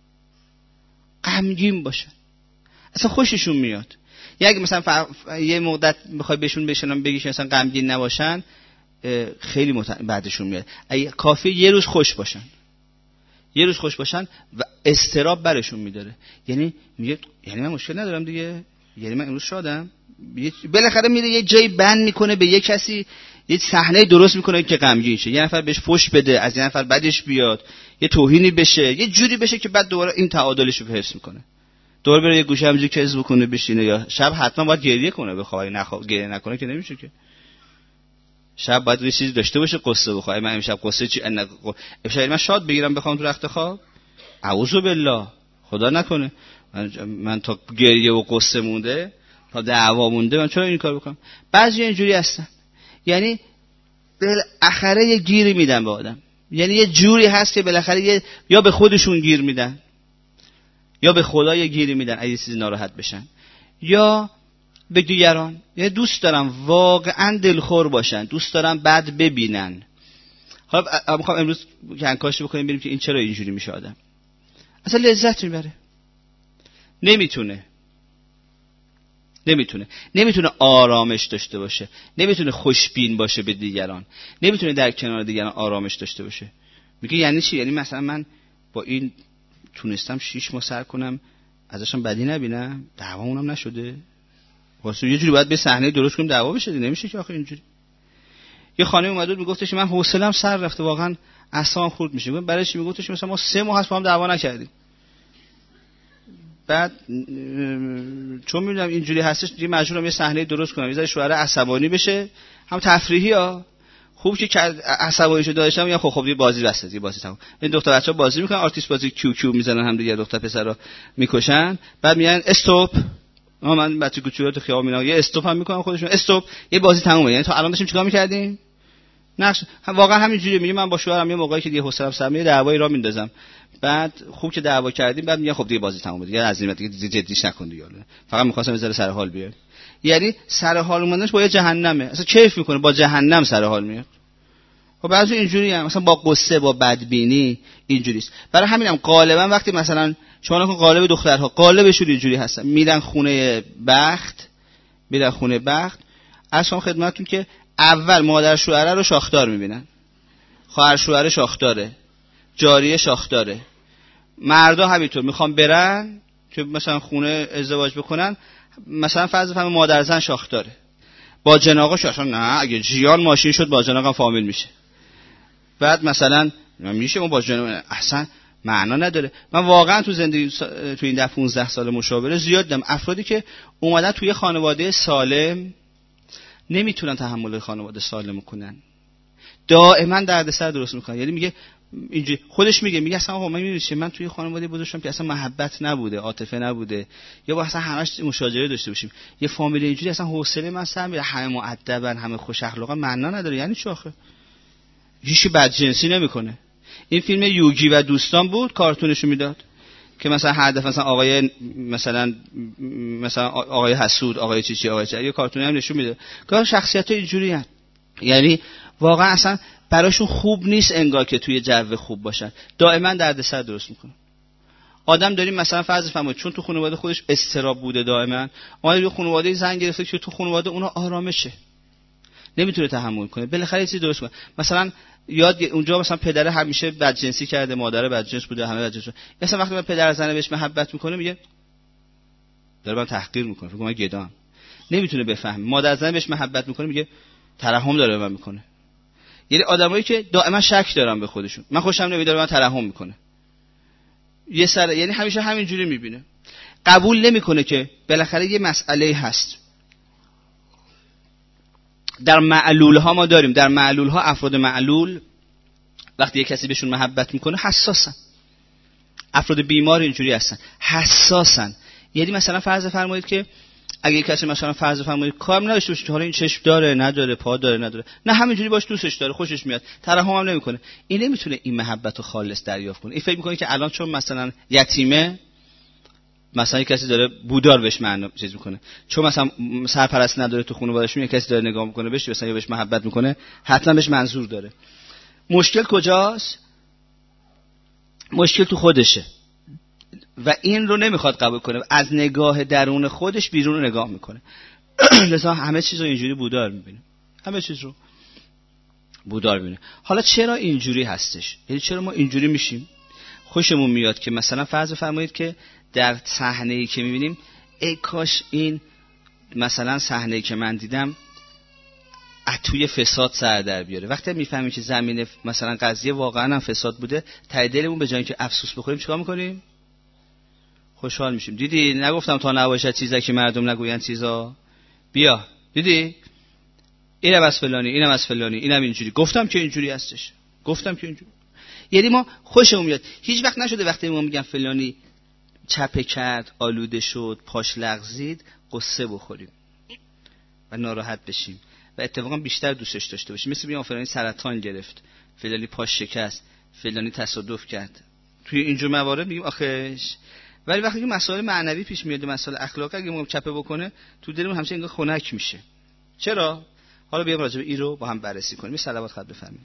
غمگین باشن، اصلا خوششون میاد. یا اگه مثلا فر... یه مدت بخوای بهشون بشنم بگیش مثلا غمگین نباشن، خیلی مت... بعدشون میاد. اگه کافی یه روز خوش باشن، یه روز خوش باشن و استراب برشون میداره. یعنی میگه یعنی من مشکل ندارم دیگه، یعنی من امروز شادم. بالاخره میره یه جایی بند میکنه به یه کسی، یه صحنه درست میکنه که غمگین شه، یه نفر بهش فوش بده، از یه نفر بعدش بیاد، یه توهینی بشه، یه جوری بشه که بعد دوباره این تعادلش رو حفظ میکنه، دوباره بره یه گوشه همینجوری کز بکنه بشینه، یا شب حتما باید گریه کنه بخواد، نخواد گریه نکنه که نمیشه که. شب باید یه چیزی داشته باشه قصه بخواد. من امشب قصه چی ان امشب من شاد بگیرم بخوام تو رخت خواب؟ اعوذ بالله، خدا نکنه. من, من تا گریه و قصه مونده، تا دعوا مونده، من چرا این کار بکنم؟ بعضی اینجوری هستن، یعنی بالاخره یه گیری میدن به آدم. یعنی یه جوری هست که بالاخره یه یا به خودشون گیر میدن یا به خدا یه گیری میدن اگه چیزی ناراحت بشن، یا به دیگران. یعنی دوست دارم واقعا دلخور باشن، دوست دارم بد ببینن. حالا میخوام امروز کنکاش بکنیم ببینیم که این چرا اینجوری میشه. آدم اصلا لذت میبره، نمیتونه نمیتونه نمیتونه آرامش داشته باشه، نمیتونه خوشبین باشه به دیگران، نمیتونه در کنار دیگران آرامش داشته باشه. میگه یعنی چی؟ یعنی مثلا من با این تونستم شیش ماه سر کنم ازشم بدی نبینم، دعوامونم نشده. واسه یه جوری باید به صحنه درست کنیم دعوا بشه، نمیشه که آخه اینجوری. یه خانم اومد بود میگفتش من حوصله‌ام سر رفته، واقعا اعصابم خورد میشه. برای چی؟ میگفتش مثلا ما سه ماه هست با هم دعوا نکردیم. بعد چون میدونم اینجوری هستش دیگه مجبورم یه صحنه درست کنم، یه ذره شوهر عصبانی بشه، هم تفریحی ها. خوب که عصبانیشو داشتم میگم خب خب یه بازی بسته، یه بازی تموم. این دختر بچه‌ها بازی میکنن، آرتیست بازی کیو کیو میزنن هم دیگه، دختر پسرا میکشن. بعد میگن استاپ، ما من بچه کوچولو تو خیابون مینا یه استاپ هم میکنن خودشون، استاپ، یه بازی تمومه. یعنی تا الان داشتیم چیکار میکردیم؟ نقش واقعا همینجوریه. میگم من با شوهرم یه موقعی که دیگه حوصله‌ام سر میره دعوایی را میندازم، بعد خوب که دعوا کردیم بعد میگن خب دیگه بازی تمومه دیگه، از این دیگه جدیش نکن دیگه، فقط می‌خواستم بذاره سر حال بیاد. یعنی سر حال اومدنش با یه جهنمه، اصلا کیف میکنه با جهنم سر حال میاد. خب بعضی اینجوری هم مثلا با قصه با بدبینی اینجوریست. برای همینم غالبا وقتی مثلا شما نکن غالب دخترها غالبشون اینجوری هستن، میرن خونه بخت، میرن خونه بخت اصلا خدمتتون که اول مادر شوهره رو شاخدار میبینن، خواهر شوهر شاخداره، جاریه شاخداره، مردا همینطور میخوان برن که مثلا خونه ازدواج بکنن، مثلا فرض بفرمایید مادر زن شاخداره با جناقش، اصلا نه اگه جیان ماشین شد با جناقم فامیل میشه. بعد مثلا میشه ما با جناق اصلا معنا نداره. من واقعا تو زندگی تو این ده پانزده سال مشاوره زیاد دیدم افرادی که اومدن توی خانواده سالم نمیتونن تحمل خانواده سالم کنن، دائما دردسر درست میکنن. یعنی میگه اینجوری خودش میگه میگه اصلا آقا من میبینید من توی خانواده بزرگ شدم که اصلا محبت نبوده، عاطفه نبوده، یا با اصلا همش مشاجره داشته باشیم، یه فامیل اینجوری اصلا حوصله من سر میره، همه مؤدبن همه خوش اخلاقن، معنا نداره. یعنی چی آخه؟ هیچی بدجنسی نمیکنه. این فیلم یوگی و دوستان بود، کارتونشو میداد که مثلا هر دفعه مثلا آقای مثلا مثلا آقای حسود، آقای چی چی آقای چی یه کارتونی هم نشون میده که شخصیت‌ها اینجوریه. یعنی واقعا اصلا براشون خوب نیست انگار که توی جو خوب باشن، دائما دردسر درست میکنه. آدم داریم مثلا فرض فرمایید چون تو خانواده خودش استراب بوده دائما، اومده یه خانواده زنگ گرفته که تو خانواده اونا آرامشه، نمیتونه تحمل کنه، بالاخره یه چیزی درست کنه. مثلا یاد اونجا مثلا پدر همیشه بدجنسی کرده، مادر بدجنس بوده، همه بدجنس بوده. مثلا وقتی من پدر زنه بهش محبت میکنه میگه داره من تحقیر میکنه، فکر کنم من گدام، نمیتونه بفهمه. مادر زنه بهش محبت میکنه میگه ترحم داره به من میکنه. یعنی آدمایی که دائما شک دارن به خودشون، من خوشم نمیاد من ترحم میکنه یه سر، یعنی همیشه همین جوری میبینه، قبول نمیکنه که بالاخره یه مسئله هست. در معلول ها ما داریم، در معلول ها افراد معلول وقتی یک کسی بهشون محبت میکنه حساسن، افراد بیمار اینجوری هستن حساسن. یعنی مثلا فرض فرمایید که اگه یک کسی مثلا فرض فرمایید کار نداشته باشه، حالا این چشم داره نداره، پا داره نداره، نه همینجوری باش دوستش داره، خوشش میاد، ترحم هم نمیکنه، این نمیتونه این محبت رو خالص دریافت کنه. این فکر میکنه که الان چون مثلا یتیمه، مثلا یک کسی داره بودار بهش معنا چیز میکنه، چون مثلا سرپرست نداره تو خانواده‌اش، یک کسی داره نگاه میکنه بهش مثلا یا بهش محبت میکنه، حتما بهش منظور داره. مشکل کجاست؟ مشکل تو خودشه و این رو نمیخواد قبول کنه، از نگاه درون خودش بیرون رو نگاه میکنه. لذا همه چیز رو اینجوری بودار میبینه، همه چیز رو بودار میبینه. حالا چرا اینجوری هستش؟ یعنی چرا ما اینجوری میشیم؟ خوشمون میاد که مثلا فرض فرمایید که در صحنه‌ای که میبینیم ای کاش این مثلا صحنه‌ای که من دیدم از توی فساد سر در بیاره. وقتی میفهمیم که زمین مثلا قضیه واقعا هم فساد بوده، ته دلمون به جای اینکه افسوس بخوریم چیکار میکنیم؟ خوشحال میشیم. دیدی نگفتم تا نباشد چیزا که مردم نگوین چیزا، بیا دیدی اینم از فلانی، اینم از فلانی، اینم اینجوری، گفتم که اینجوری هستش، گفتم که اینجوری. یعنی ما خوشمون میاد. هیچ وقت نشده وقتی ما میگن فلانی چپه کرد، آلوده شد، پاش لغزید، قصه بخوریم و ناراحت بشیم و اتفاقا بیشتر دوستش داشته باشیم. مثل میگم فلانی سرطان گرفت، فلانی پاش شکست، فلانی تصادف کرد. توی اینجور موارد میگیم آخش. ولی وقتی که مسائل معنوی پیش میاد، مسائل اخلاقی، اگه ما چپه بکنه تو دلمون همیشه انگار خنک میشه. چرا؟ حالا بیام راجع به این رو با هم بررسی کنیم. صلوات خط بفرمایید.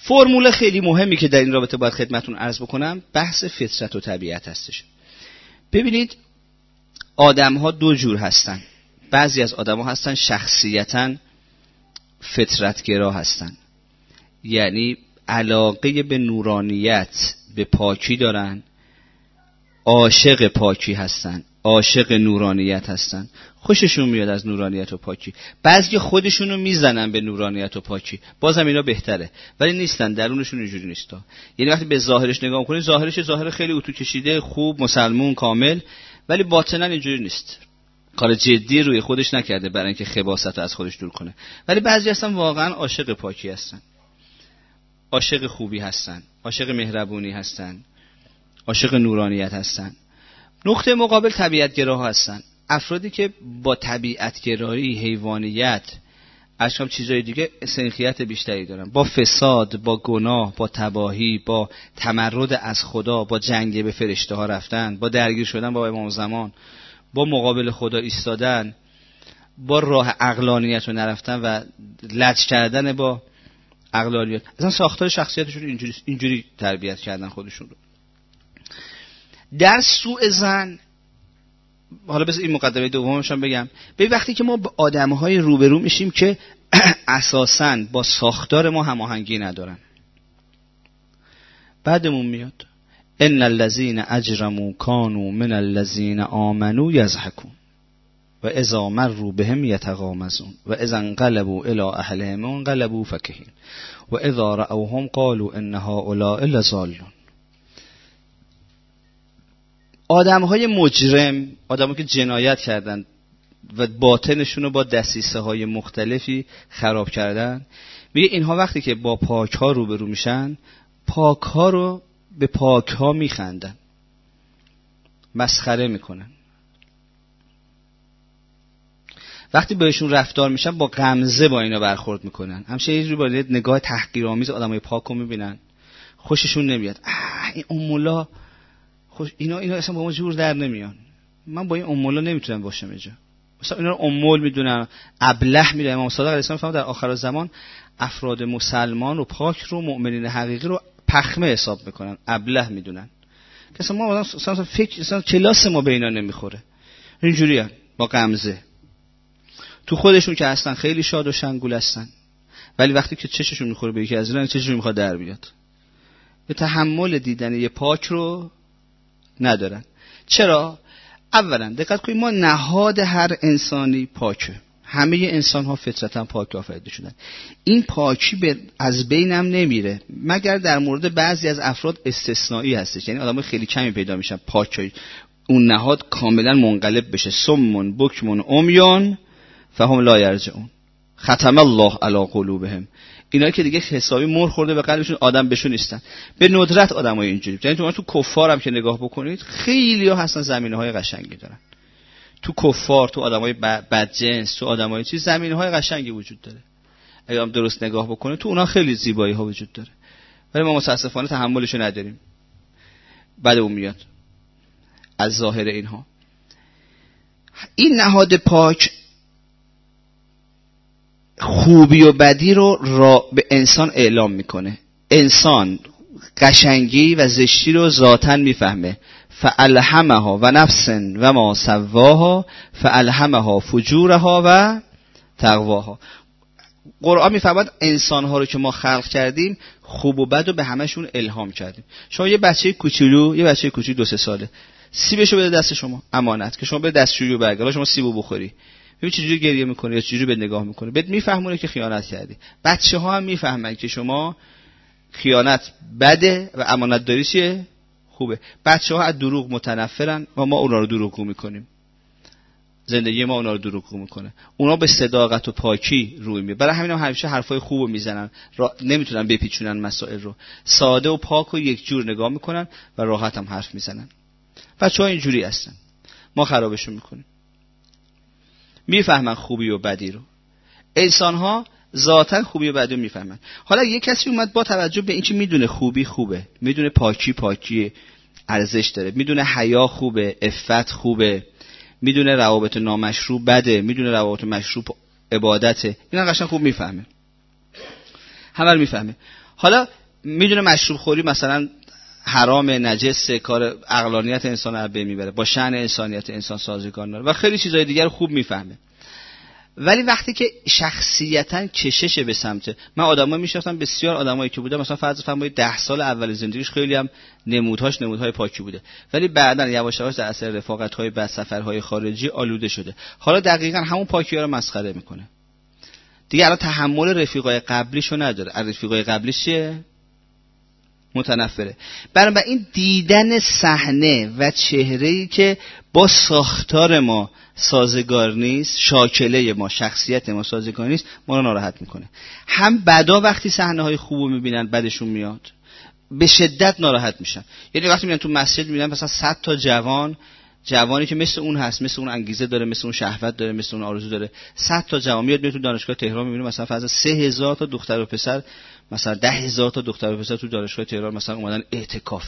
فرمول خیلی مهمی که در این رابطه باید خدمتون عرض بکنم بحث فطرت و طبیعت هستش. ببینید آدم ها دو جور هستن. بعضی از آدم ها هستن شخصیتاً فطرتگرا هستن، یعنی علاقه به نورانیت، به پاکی دارن، عاشق پاکی هستن، عاشق نورانیت هستن، خوششون میاد از نورانیت و پاکی. بعضی خودشونو میزنن به نورانیت و پاکی، بازم اینا بهتره، ولی نیستن، درونشون اینجوری نیستا. یعنی وقتی به ظاهرش نگاه میکنید ظاهرش ظاهر خیلی اتو کشیده، خوب، مسلمون، کامل، ولی باطنا اینجوری نیست. کار جدی روی خودش نکرده برای اینکه خباثت رو از خودش دور کنه. ولی بعضی هستن واقعا عاشق پاکی هستن، عاشق خوبی هستن، عاشق مهربونی هستن، عاشق نورانیت هستن. نقطه مقابل طبیعتگراها هستن، افرادی که با طبیعتگرایی، حیوانیت، اشکام چیزای دیگه سنخیت بیشتری دارن، با فساد، با گناه، با تباهی، با تمرد از خدا، با جنگ به فرشته ها رفتن، با درگیر شدن با امام زمان، با مقابل خدا ایستادن، با راه عقلانیت رو نرفتن و لج کردن با عقلانیت. اصلا ساختار شخصیتشون اینجوری اینجوری تربیت کردن خودشون رو. در سوء ظن، حالا بذار این مقدمه دومش هم بگم. ببین وقتی که ما با آدم‌های روبرو میشیم که اساساً با ساختار ما هماهنگی ندارن، بعدمون میاد ان الذين اجرموا كانوا من الذين آمنوا يضحكون و اذا مروا بهم يتغامزون و اذا انقلبوا الى اهلهم انقلبوا فكهين و اذا رأوهم قالوا ان هؤلاء لضالون. آدم‌های مجرم، آدم‌ها که جنایت کردن و باطنشون رو با دسیسه‌های مختلفی خراب کردن، میگه اینها وقتی که با پاک‌ها روبرو میشن، پاک‌ها رو به پاک‌ها میخندن، مسخره میکنن. وقتی بهشون رفتار میشن با غمزه با اینا برخورد میکنن. همشه یه جوری با نگاه تحقیرآمیز آدمای پاکو میبینن، خوششون نمیاد. اه این امولا خوش، اینا اینا اصلا با ما جور در نمیان. من با این امولا نمیتونم باشم اینجا. مثلا اینا رو امول میدونم، ابله میدونم. امام صادق علیه السلام فرمود در آخر الزمان افراد مسلمان و پاک رو، مؤمنین حقیقی رو پخمه حساب میکنن، ابله میدونن. که اصلا ما مثلا فکر اصلا کلاس ما به اینا نمیخوره. اینجوریه با غمزه. تو خودشون که اصلا خیلی شاد و شنگول هستن، ولی وقتی که چششون میخوره به یکی از اینا، چششون میخواد در بیاد. به تحمل دیدن یه پاک رو ندارن. چرا؟ اولا دقت کنید، ما نهاد هر انسانی پاکه. همه انسان ها فطرتا پاک آفریده شدن. این پاکی به از بینم نمیره مگر در مورد بعضی از افراد استثنایی هستش. یعنی آدمای خیلی کمی پیدا میشن پاکی اون نهاد کاملا منقلب بشه. سمون بکمون عمیان فهم لا یرجعون ختم الله علی قلوبهم. اینا که دیگه حسابی مر خورده به قلبشون، آدم بهشون نیستن. به ندرت آدمای اینجوری. یعنی تو تو کفار هم که نگاه بکنید خیلی ها هستن زمینه‌های قشنگی دارن. تو کفار، تو آدمای بدجنس، تو آدمای چیز زمینه‌های قشنگی وجود داره. اگه هم درست نگاه بکنید تو اونا خیلی زیبایی‌ها وجود داره. ولی ما متأسفانه تحملشو نداریم. بعد اون میاد از ظاهر اینها. این نهاد پاک خوبی و بدی رو را به انسان اعلام میکنه. انسان قشنگی و زشتی رو ذاتاً میفهمه. فالهمها و نفس و ما سواها فالهمها فجورها و تقواها. قرآن میفرماد انسان‌ها رو که ما خلق کردیم خوب و بد رو به همشون الهام کردیم. شما یه بچه کوچولو، یه بچه کوچولو دو سه ساله، سیبشو بده دست شما، امانت که شما به دستشویی و برگردی، شما سیبو بخوری، ببین چجوری گریه میکنه یا چجوری به نگاه میکنه، بهت میفهمونه که خیانت کردی. بچه‌ها هم میفهمن که شما خیانت بده و امانت داری چیه خوبه. بچه‌ها از دروغ متنفرن و ما اونا رو دروغگو میکنیم. زندگی ما اونا رو دروغگو میکنه. اونا به صداقت و پاکی روی میاد. برای همین هم همیشه حرفای خوبو میزنن، را... نمیتونن بپیچونن مسائل رو. ساده و پاک و یک جور نگاه میکنن و راحت هم حرف میزنن. بچه‌ها اینجوری هستن، ما خرابشون میکنیم. میفهمن خوبی و بدی رو. انسان‌ها ذاتاً خوبی و بدی رو میفهمن. حالا یک کسی اومد با توجه به اینکه میدونه خوبی خوبه، میدونه پاکی پاکی ارزش داره، میدونه حیا خوبه، عفت خوبه، میدونه روابط نامشروع بده، میدونه روابط مشروع عبادته، اینا قشنگ خوب میفهمه. همه رو میفهمه. حالا میدونه مشروب خوری مثلا حرام، نجس، کار عقلانیت انسان رو به میبره، با شأن انسانیت انسان سازگار نداره و خیلی چیزای دیگر رو خوب میفهمه. ولی وقتی که شخصیتاً کشش به سمت، من آدمایی میشناسم بسیار آدمایی که بوده مثلا فرض فرمایید ده سال اول زندگیش خیلی هم نمودهاش نمودهای پاکی بوده، ولی بعداً یواش یواش در اثر رفاقت‌های بعد سفرهای خارجی آلوده شده، حالا دقیقاً همون پاکی‌ها رو مسخره میکنه دیگه. الان تحمل رفیقای قبلیشو نداره. از رفیقای قبلیش چیه؟ متنفره. برای این دیدن صحنه و چهره‌ای که با ساختار ما سازگار نیست، شاکله ما، شخصیت ما سازگار نیست، ما رو ناراحت میکنه. هم بدا وقتی صحنه‌های خوبو میبینن بدشون میاد، به شدت ناراحت میشن. یعنی وقتی میرن تو مسجد میبینن مثلا صد تا جوان، جوانی که مثل اون هست، مثل اون انگیزه داره، مثل اون شهوت داره، مثل اون آرزو داره، صد تا جوان میاد میاد تو دانشگاه تهران میبینه مثلا فرض سه هزار تا دختر و پسر، مثلا ده هزار تا دختر و پسر تو دانشگاه تهران مثلا اومدن اعتکاف،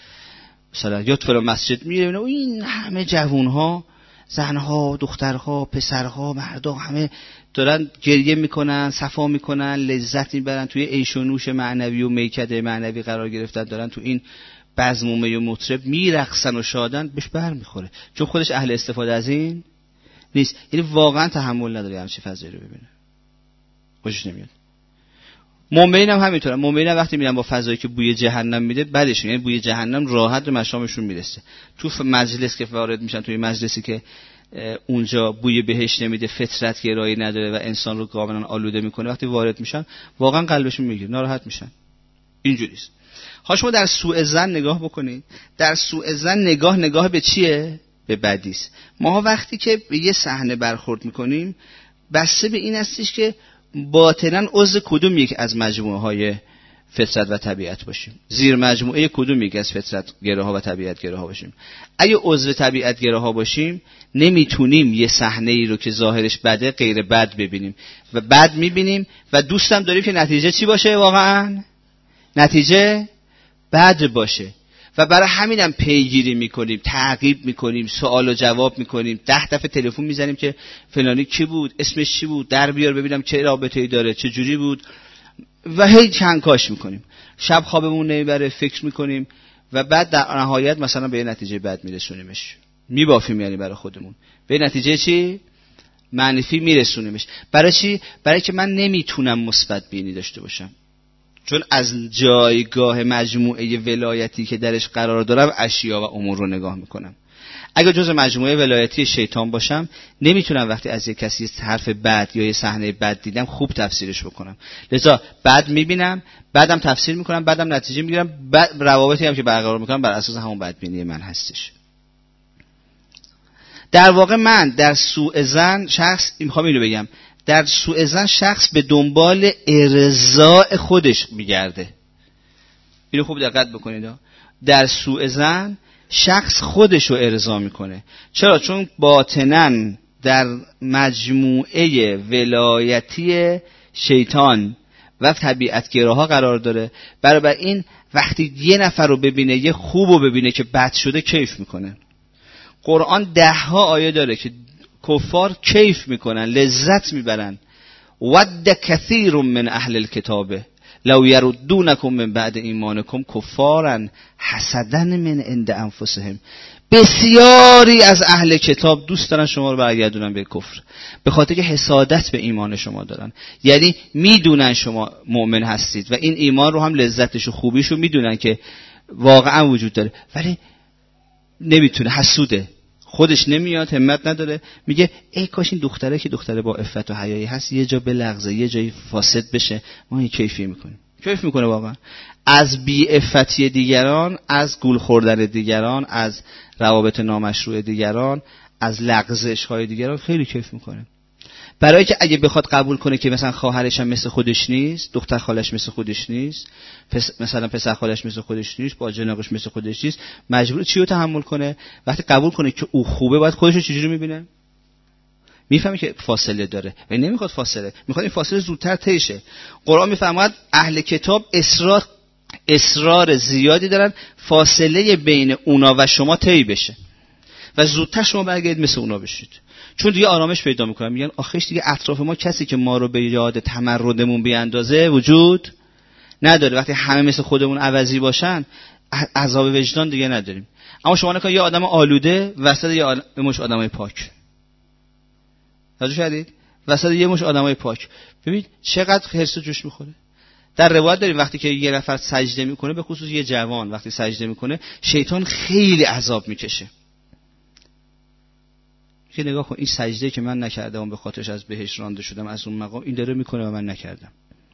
مثلا یا تو مسجد میبینه این همه جوانها، زنها، دخترها، پسرها، مردا همه دارن گریه میکنن، صفا میکنن، لذت میبرن، توی عیش و نوش معنوی و میکده معنوی قرار گرفتن، دارن تو این بزمومه و مطرب میرقصن و شادن، بهش بر میخوره چون خودش اهل استفاده از این نیست. یعنی واقعا تحمل نداره همچین فضایی رو ببینه، خوشش نمیاد. مومنین هم همینطوره. مومنین هم وقتی میرن با فضایی که بوی جهنم میده بعدش، یعنی بوی جهنم راحت به مشامشون میرسه. تو مجلس که وارد میشن، توی مجلسی که اونجا بوی بهشت نمیده، فطرت گرایی نداره و انسان رو کاملا آلوده میکنه، وقتی وارد میشن واقعا قلبشون میگیره، ناراحت میشن. اینجوریست. ها شما در سوء ظن نگاه بکنید. در سوء ظن نگاه نگاه به چیه؟ به بدیست. ما وقتی که به یه صحنه برخورد میکنیم بسته به این هستش که باطناً عضو کدوم یک از مجموعه های فطرت و طبیعت باشیم، زیر مجموعه کدوم یک از فطرت گراها و طبیعت گراها باشیم. اگه عضو طبیعت گراها باشیم نمیتونیم یه صحنه ای رو که ظاهرش بده غیر بد ببینیم و بد میبینیم و دوستم داریم که نتیجه چی باشه؟ واقعاً نتیجه بد باشه و برای همینم پیگیری میکنیم، تعقیب میکنیم، سوال و جواب میکنیم، ده دفعه تلفن میزنیم که فلانی کی بود، اسمش چی بود، در بیار ببینم چه رابطه‌ای داره، چه جوری بود و هی کنکاش میکنیم. شب خوابمون نمیبره، فکر میکنیم و بعد در نهایت مثلا به یه نتیجه بد میرسونیمش، میبافیم یعنی برای خودمون به نتیجه چی؟ منفی میرسونیمش. برای چی؟ برای که من نمیتونم مثبت بینی داشته باشم، چون از جایگاه مجموعه ولایتی که درش قرار دارم اشیا و امور رو نگاه میکنم. اگر جزء مجموعه ولایتی شیطان باشم نمیتونم وقتی از یک کسی حرف بد یا یه صحنه بد دیدم خوب تفسیرش بکنم، لذا بد میبینم، بعدم تفسیر میکنم، بعدم نتیجه میگیرم، بعد روابطی هم که برقرار میکنم بر اساس همون بدبینی من هستش. در واقع من در سوء ظن شخص، میخوام اینو بگم، در سوء ظن شخص به دنبال ارضاء خودش میگرده. اینو خوب دقت بکنید. در سوء ظن شخص خودش رو ارضا میکنه. چرا؟ چون باطناً در مجموعه ولایتی شیطان و طبیعتگراها قرار داره. برای این وقتی یه نفر رو ببینه، یه خوب رو ببینه که بد شده، کیف میکنه. قرآن ده ها آیه داره که کفار کیف میکنن، لذت میبرن. ود کثیر من اهل الکتاب لو یردونکم من بعد ایمانکم کفارا حسدا من عند انفسهم. بسیاری از اهل کتاب دوست دارن شما رو برگردونن به کفر، به خاطر که حسادت به ایمان شما دارن. یعنی میدونن شما مؤمن هستید و این ایمان رو هم لذتش و خوبیش رو میدونن که واقعا وجود داره، ولی نمیتونه، حسوده، خودش نمیاد، همت نداره، میگه ای کاش این دختره که دختره با عفت و حیایی هست یه جا بلغزه، یه جایی فاسد بشه، ما این کیفی میکنیم. کیف میکنه واقعا از بی عفتی دیگران، از گول خوردن دیگران، از روابط نامشروع دیگران، از لغزش های دیگران خیلی کیف میکنه. برای که اگه بخواد قبول کنه که مثلا خواهرش هم مثل خودش نیست، دختر خالش مثل خودش نیست، پس مثلا پسر خالش مثل خودش نیست، با جناقش مثل خودش نیست، مجبور چی رو تحمل کنه؟ وقتی قبول کنه که او خوبه باید خودش رو چجوری میبینه؟ میفهمه که فاصله داره و نمیخواد فاصله، میخواد این فاصله زودتر طی شه. قرآن میفرماید اهل کتاب اصرار اصرار زیادی دارن فاصله بین اونا و شما طی بشه و زودتر شما برگردید مثل اونا بشید، چون دیگه آرامش پیدا میکنن. میگن آخیش دیگه اطراف ما کسی که ما رو به یاد تمردمون بیاندازه وجود نداره. وقتی همه مثل خودمون عوضی باشن عذاب وجدان دیگه نداریم. اما شما نکنید یه آدم آلوده وسط یه آدم مش آدمای پاک. توجه کردید؟ وسط یه مش آدمای پاک. ببین چقدر حرص جوش میخوره. در روایت داریم وقتی که یه نفر سجده میکنه، به خصوص یه جوان وقتی سجده میکنه، شیطان خیلی عذاب میکشه. که نگاه کن این سجده که من نکردم به خاطرش از بهشت رانده شدم، از اون مقام این داره میکنه و من نکردم.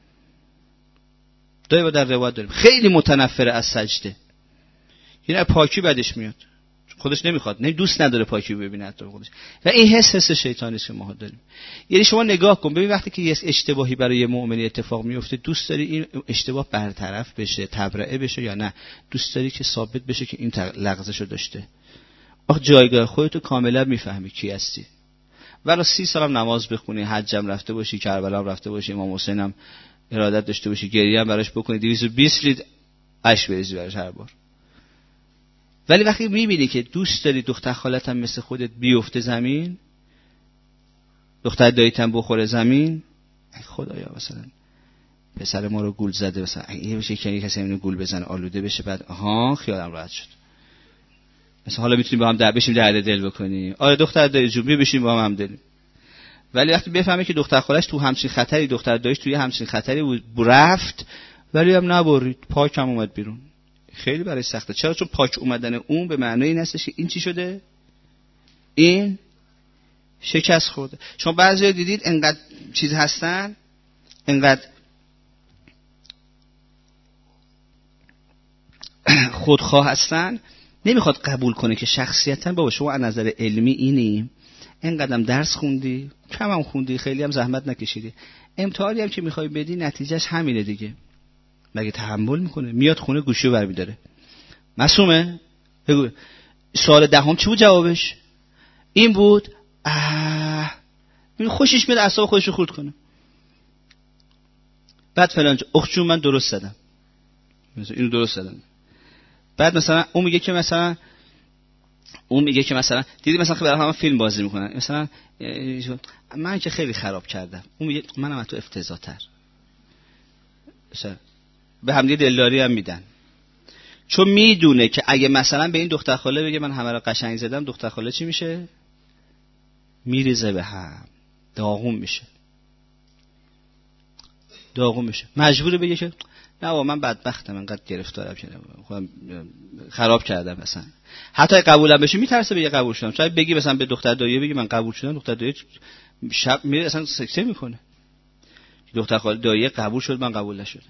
دایما در روایت داریم خیلی متنفر از سجده. یعنی پاکی بدش میاد. خودش نمیخواد، نه دوست نداره پاکی ببینه حتی خودش. و این حس حس شیطانی است که ما داریم. یعنی شما نگاه کن ببین وقتی که یه اشتباهی برای یه مؤمنی اتفاق میفته، دوست داری این اشتباه برطرف بشه، تبرئه بشه یا نه؟ دوست داری که ثابت بشه که این لغزشو داشته. آخه جایگاه خودتو کاملا میفهمی کی هستی. ولی سی سالم نماز بخونی، حجم رفته باشی، کربلا رفته باشی، امام حسین هم ارادت داشته باشی، گریه هم براش بکنی، دویست و بیست لیتر اشک بریزی براش هر بار. ولی وقتی میبینی که دوست داری دختر خالت هم مثل خودت بیفته زمین، دختر داییت هم بخوره زمین، ای خدایا مثلا پسر ما رو گول زده، مثلا این بشه که کسی اینو گول بزنه آلوده بشه، بعد آها خیالم راحت شد. مثلا حالا میتونیم با هم در بشیم درد دل بکنی. آره دختر دایی جون بشیم با هم هم دلیم. ولی وقتی بفهمه که دختر خالش تو همچین خطری، دختر داییش توی همچین خطری بود رفت، ولی هم نبرید، پاک هم اومد بیرون، خیلی برای سخته. چرا؟ چون پاک اومدن اون به معنی این هستش که این چی شده؟ این شکست خورده. شما بعضیا دیدید انقدر چیز هستن، انقدر خودخواه هستن، نمیخواد قبول کنه که شخصیتاً بابا شما از نظر علمی اینی، اینقدرم درس خوندی، کم هم خوندی، خیلی هم زحمت نکشیدی، امتحانی هم که میخوای بدی نتیجهش همینه دیگه. مگه تحمل میکنه؟ میاد خونه گوشیو برمی‌داره. معصومه؟ بگو سوال دهم چی بود جوابش؟ این بود. اه این خوشش میاد اعصاب خودشو خورد کنه. بعد فلان اخت جون من درست زدم، مثلا اینو درست زدم. بعد مثلا اون میگه که مثلا اون میگه که مثلا دیدی مثلا خیلی برای هم فیلم بازی میکنن، مثلا من که خیلی خراب کردم، اون میگه منم از تو افتضاح‌تر. مثلا به همدیگه دلداری هم میدن، چون میدونه که اگه مثلا به این دختر خاله بگه من همه را قشنگ زدم، دختر خاله چی میشه؟ میریزه به هم، داغون میشه، داغون میشه، مجبوره بگه که نه بابا من بدبختم، انقدر گرفتارم که خودم خراب کردم. مثلا حتی قبولم بشه میترسه بگه قبول شدم. شاید بگی مثلا به دختر دایه بگی من قبول شدم، دختر دایه شب میره اصلا سکته میکنه، دختر خاله دایه قبول شد من قبول نشدم.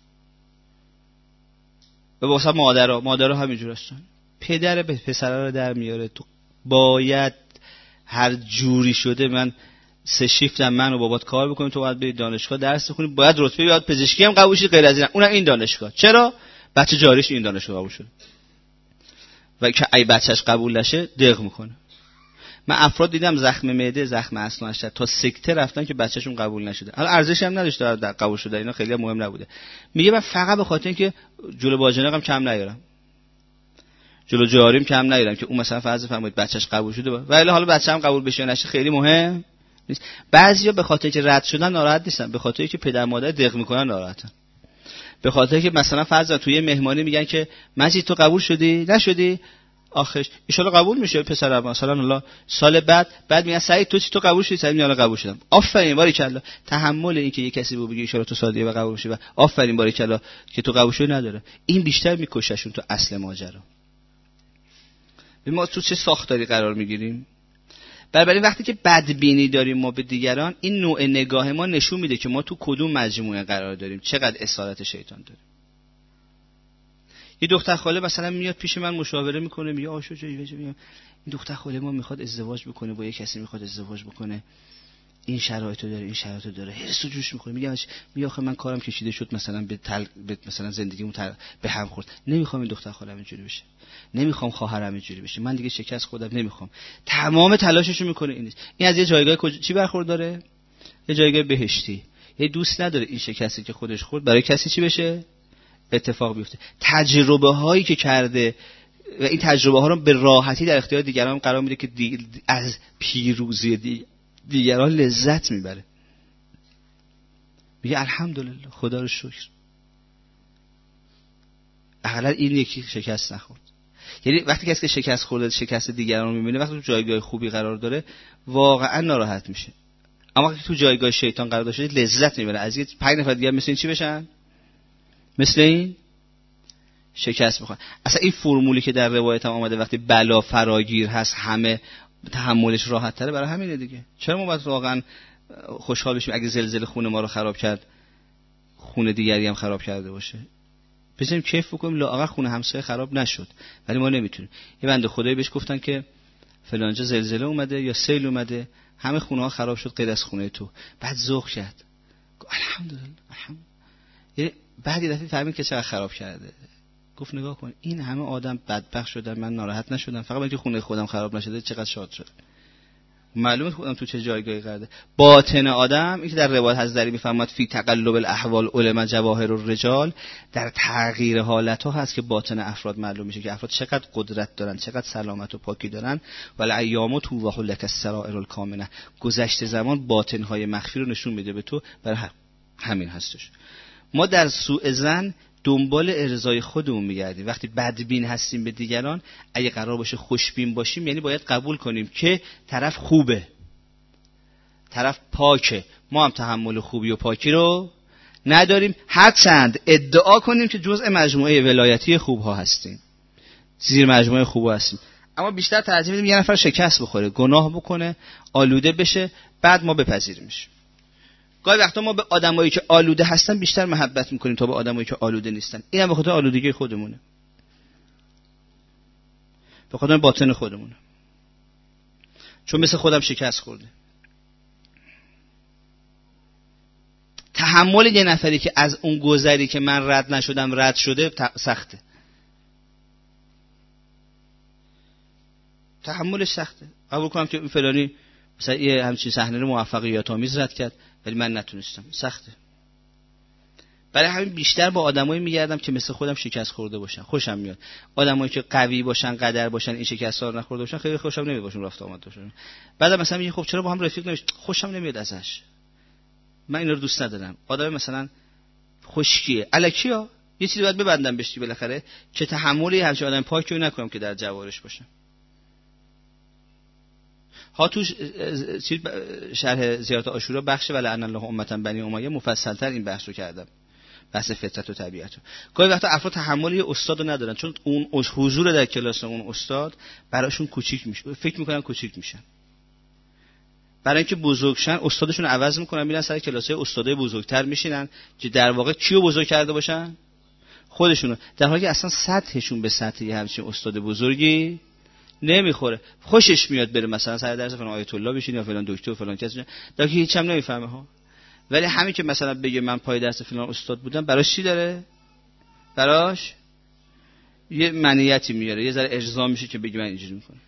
و واسه مادرها مادرها همینجور هستن، پدر به پسرا رو در میاره. تو باید هر جوری شده من سه شیفتم من و بابات کار بکنیم، تو باید بری دانشگاه درس بخونی، باید رتبه بیاد پزشکی هم قبول شی، غیر از این اونم این دانشگاه. چرا؟ بچه جاریش این دانشگاه قبول شده و که ای بچهش قبول نشه دق میکنه. من افراد دیدم زخم معده، زخم اسنانش تا سکته رفتن که بچه‌شون قبول نشده. حالا ارزشی هم نداشته در قبول شده، اینا خیلی مهم نبوده. میگه من فقط به خاطر اینکه جلو باجناقم کم نیارم، جلو جاریم کم نیارم، که اون مثلا فرض فرمایید بچه‌ش قبول شده ولی حالا بچه‌م قبول بشه یا نشه خیلی مهم نیست. بعضیا به خاطر که رد شدن ناراحت نیستن، به خاطر که پدر مادر دق میکنن ناراحتن. به خاطر که مثلا فرض توی مهمانی میگن که مجید تو قبول شدی نشدی، آخرش ان شاء الله قبول میشه پسرم، مثلا الله سال بعد بعد میگن سعید تو چی تو قبول شدی؟ سعید میگه قبول شدم. آفرین باریکلا. تحمل این که یک کسی بگه ان شاء الله تو سال دیگه قبول میشه و آفرین باریکلا که تو قبول شدی نداره، این بیشتر میکششون تو اصل ماجرا. ما تو چه ساختاری قرار میگیریم؟ بنابراین وقتی که بدبینی داریم ما به دیگران، این نوع نگاه ما نشون میده که ما تو کدوم مجموعه قرار داریم، چقدر اسارت شیطان داریم. یه دختر خاله مثلا میاد پیش من مشاوره میکنه، میگه آشو جایی بجا میگم این دختر خاله ما میخواد ازدواج بکنه با یه کسی، میخواد ازدواج بکنه، این شرایطو داره این شرایطو داره، حسو جوش میکنه. میگم میگه آخه من کارم کشیده شد مثلا به تل... به مثلا زندگیمون تل... به هم خورد، نمیخوام این دختر خاله‌م اینجوری بشه، نمیخوام خواهرم اینجوری بشه، من دیگه شکست خودم نمیخوام. تمام تلاششو میکنه این نیست. این از یه جایگاه کج... چی برخورداره؟ یه جایگاه بهشتی. یه دوست نداره این شکستی که خودش خورد برای کسی چی بشه؟ اتفاق بیفته. تجربه هایی که کرده و این تجربه ها رو به راحتی در اختیار دیگران قرار میده که دی... از پیروزی دی... دیگران لذت میبره. میگه الحمدلله، خدا رو شکر. اقلا این یکی شکست نخورد. یعنی وقتی کسی که شکست خورده شکست دیگران رو می‌بینه، وقتی تو جایگاه خوبی قرار داره واقعا ناراحت میشه. اما وقتی تو جایگاه شیطان قرار داشته لذت می‌بره از یه پنج نفر دیگه مثل این چی بشن؟ مثل این شکست بخورن. اصلا این فرمولی که در روایت هم آمده وقتی بلا فراگیر هست همه تحملش راحت تره، برای همینه دیگه. چرا ما باید واقعا خوشحال بشیم اگه زلزله خونه ما رو خراب کرد خونه دیگری هم خراب کرده باشه؟ بزنیم کیف بکنیم لااقل خونه همسایه خراب نشد، ولی ما نمیتونیم. یه بنده خدایی بهش گفتن که فلانجا زلزله اومده یا سیل اومده، همه خونه ها خراب شد غیر از خونه تو. بعد ذوق کرد، الحمدلله الحمدلله. بعد یه دفعه فهمید که چقدر خراب کرده. گفت نگاه کن این همه آدم بدبخت شدن، من ناراحت نشدم، فقط اینکه خونه خودم خراب نشده چقدر شاد شدم. معلومه خودم تو چه جایگاهی قراره. باطن آدم، این که در روایت حضرت میفهمد فی تقلب الاحوال علم جواهر الرجال، در تغییر حالت‌ها هست که باطن افراد معلوم میشه که افراد چقدر قدرت دارن، چقدر سلامت و پاکی دارن. ولی ایام توضح لک السرائر الکامنه، گذشته زمان باطن‌های مخفی رو نشون میده به تو، برای همین هستش. ما در سوء ظن دنبال ارضای خودمون میگردیم. وقتی بدبین هستیم به دیگران، اگه قرار باشه خوشبین باشیم یعنی باید قبول کنیم که طرف خوبه، طرف پاکه، ما هم تحمل خوبی و پاکی رو نداریم، هرچند ادعا کنیم که جزء مجموعه ولایتی خوبها هستیم، زیر مجموعه خوبها هستیم، اما بیشتر ترجیح میدیم یه نفر شکست بخوره، گناه بکنه، آلوده بشه، بعد ما بپذیریمش. گاهی وقتا ما به آدمایی که آلوده هستن بیشتر محبت میکنیم تا به آدمایی که آلوده نیستن. این هم به خاطر آلودگی خودمونه، به خاطر باطن خودمونه، چون مثل خودم شکست خورده. تحمل یه نفری که از اون گذری که من رد نشدم رد شده سخته، تحملش سخته. قبول کنم که فلانی مثلا یه همچین صحنه رو موفقیت آمیز رد کرد ولی من نتونستم، سخته. برای همین بیشتر با آدمایی میگردم که مثل خودم شکست خورده باشن، خوشم میاد. آدمایی که قوی باشن، قدر باشن، این شکست‌ها رو نخورده باشن خیلی خوشم نمیاد باشون رفت آمد باشن. بعد مثلا میگه خب چرا با هم رفیق نمیشید؟ خوشم نمیاد ازش، من اینا رو دوست ندارم. آدم مثلا خشکیه، الکیه، یه چیزی باید ببندم بهش بالاخره که تحملی همچین آدم پاکی رو نکنم که در جوارش باشه. ها تو شرح زیارت عاشورا بخش ولعن الله امتا بنی امیه مفصل‌تر این بحث رو کردم، بحث فطرت و طبیعت رو. گاهی وقتا افراد تحمل یه استاد رو ندارن، چون اون حضور در کلاس اون استاد براشون کوچیک میشه، فکر میکنن کوچیک میشن. برای اینکه بزرگشن استادشون رو عوض میکنن، میرن سر کلاس‌های استادای بزرگتر میشینن که در واقع کیو بزرگ کرده باشن؟ خودشونو، در حالی که اصلا سطحشون به سطح یه همچین استاد بزرگی نمیخوره. خوشش میاد بره مثلا سر درس فلان آیت الله بشین یا فلان دکتر فلان کسی، در که هیچ هم نمیفهمه ها. ولی همین که مثلا بگه من پای درس فلان استاد بودم، براش چی داره؟ براش یه منیتی میاره، یه ذره اجزا میشه که بگه من اینجوری میکنم.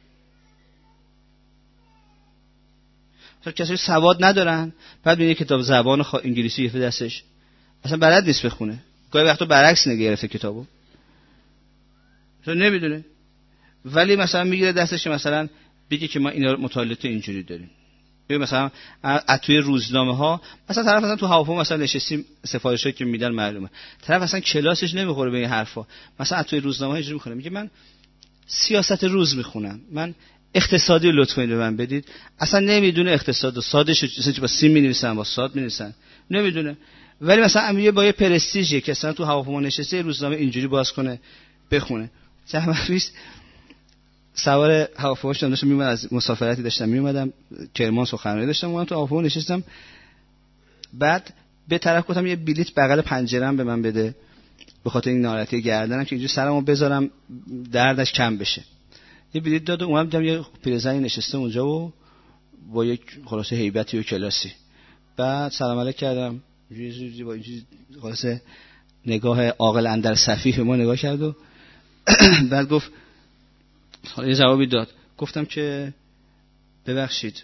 مثلا کسی سواد ندارن، بعد میگه کتاب زبان خ... انگلیسی گرفته دستش، اصلا بلد نیست بخونه. گاهی وقتا برعکس نگرفته کتابو، تو نمیدونه، ولی مثلا میگیره دستش مثلا بگه که ما اینا مطالعات اینجوری داریم. ببین مثلا توی روزنامه ها مثلا طرف مثلا تو هواپیما مثلا نشستیم، سفارشایی که میدن معلومه، طرف مثلا کلاسش نمیخوره به این حرفا، مثلا توی روزنامه ها اینجوری میخونه، میگه من سیاست روز میخونم، من اقتصادی لطفاً به من بدید. اصلا نمیدونه اقتصاد و سادش چه با سین می‌نویسن با ساد می‌نویسن، نمیدونه. ولی مثلا امیه با یه پرستیژی که مثلا تو هواپیما نشسته روزنامه اینجوری باز کنه بخونه. چند وقت پیش سوار هواپیما شدم، داشتم میومدم از مسافرتی داشتم میومدم کرمان، سخنرانی داشتم، اونم تو هواپیما نشستم، بعد به طرف گفتم یه بلیت بغل پنجره‌ام به من بده به خاطر این ناراحتی گردنم که اینجوری سرمو بذارم دردش کم بشه. یه بلیت داد و اومدم دیدم یه پیرزنی نشسته اونجا و با یک خلاصه هیبتی و کلاسی. بعد سلام علیک کردم، اینجوری با اینجوری خلاصه نگاه عاقل اندر سفیه ما نگاه کرد و بعد گفت یه جوابی داد. گفتم که ببخشید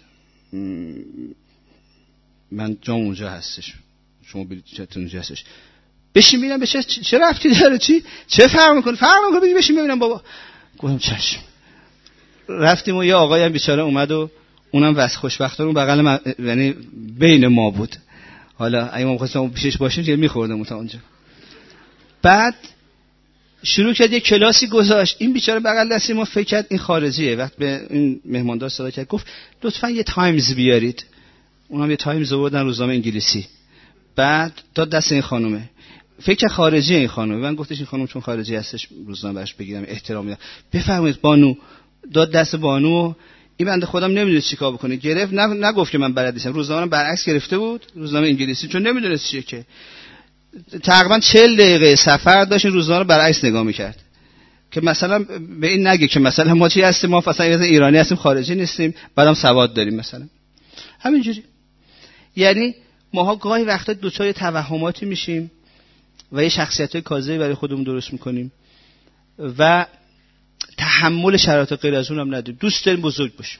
من جام اونجا هستش، شما بلیطتون اونجا هستش، بشین ببینم به چه چه ربطی داره، چی چه فرق میکنه فرق میکنه بگی بشین ببینم بابا. گفتم چشم. رفتیم و یه آقایی هم بیچاره اومد و اونم واسه خوشبختانه بغل من، یعنی بین ما بود. حالا اگه ما می‌خواستیم پیشش باشیم که می‌خوردم تا اونجا. بعد شروع کرد یه کلاسی گذاشت. این بیچاره بغل دستی ما فکر کرد این خارجیه. وقت به این مهماندار صدا کرد گفت لطفاً یه تایمز بیارید. اونم یه تایمز آوردن، روزنامه انگلیسی. بعد داد دست این خانومه. فکر خارجیه این خانم. من گفتش این خانم چون خارجی هستش روزنامه براش بگیرم احترام میدم. بفرمایید بانو. داد دست بانو. این بنده خودم نمیدونه چیکار بکنه. گرفت، نگفت که من بلد نیستم. روزنامه رو برعکس گرفته بود، روزنامه انگلیسی، چون نمیدونست چیه که. تقریبا چهل دقیقه سفر داشت این روزنامه رو برعکس نگاه میکرد که مثلا به این نگه که مثلا ما چی هستیم، ما مثلا ایرانی هستیم خارجی نیستیم، بعدم سواد داریم مثلا. همینجوری. یعنی ماها گاهی وقتا دوچار توهماتی میشیم و یه شخصیت‌های کاذبی برای خودمون درست میکنیم و تحمل شرایط غیر از اون هم نداریم. دوست داریم بزرگ باشیم،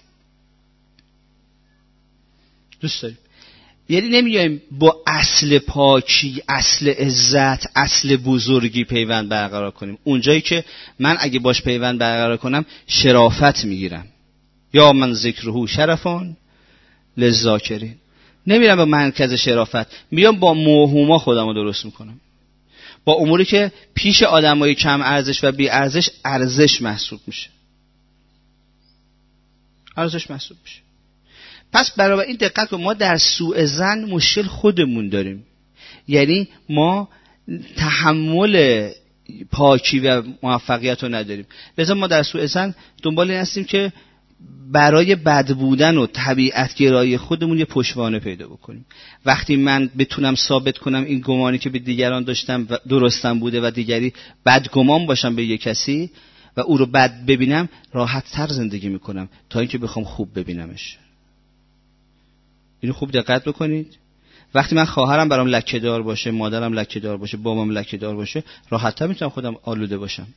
دوست داریم، یعنی نمیایم با اصل پاکی، اصل عزت، اصل بزرگی پیوند برقرار کنیم. اونجایی که من اگه باش پیوند برقرار کنم شرافت میگیرم. یا من ذکرهو شرفان للذاکرین. نمیرم به مرکز شرافت، میام با موهوما خودمو درست میکنم، با اموری که پیش آدمای کم ارزش و بی ارزش ارزش محسوب میشه. ارزش محسوب میشه. پس برای این دقت کن، ما در سوء ظن مشکل خودمون داریم. یعنی ما تحمل پاکی و موفقیت رو نداریم. لذا ما در سوء ظن دنبال این هستیم که برای بد بودن و طبیعت گرایی خودمون یه پشتوانه پیدا بکنیم. وقتی من بتونم ثابت کنم این گمانی که به دیگران داشتم و درستم بوده و دیگری بدگمان باشم به یک کسی و او رو بد ببینم، راحت تر زندگی میکنم تا اینکه بخوام خوب ببینمش. اینو خوب دقت بکنید. وقتی من خواهرم برام لکه‌دار باشه، مادرم لکه‌دار باشه، بابام لکه‌دار باشه، راحت‌تر میتونم خودم آلوده باشم.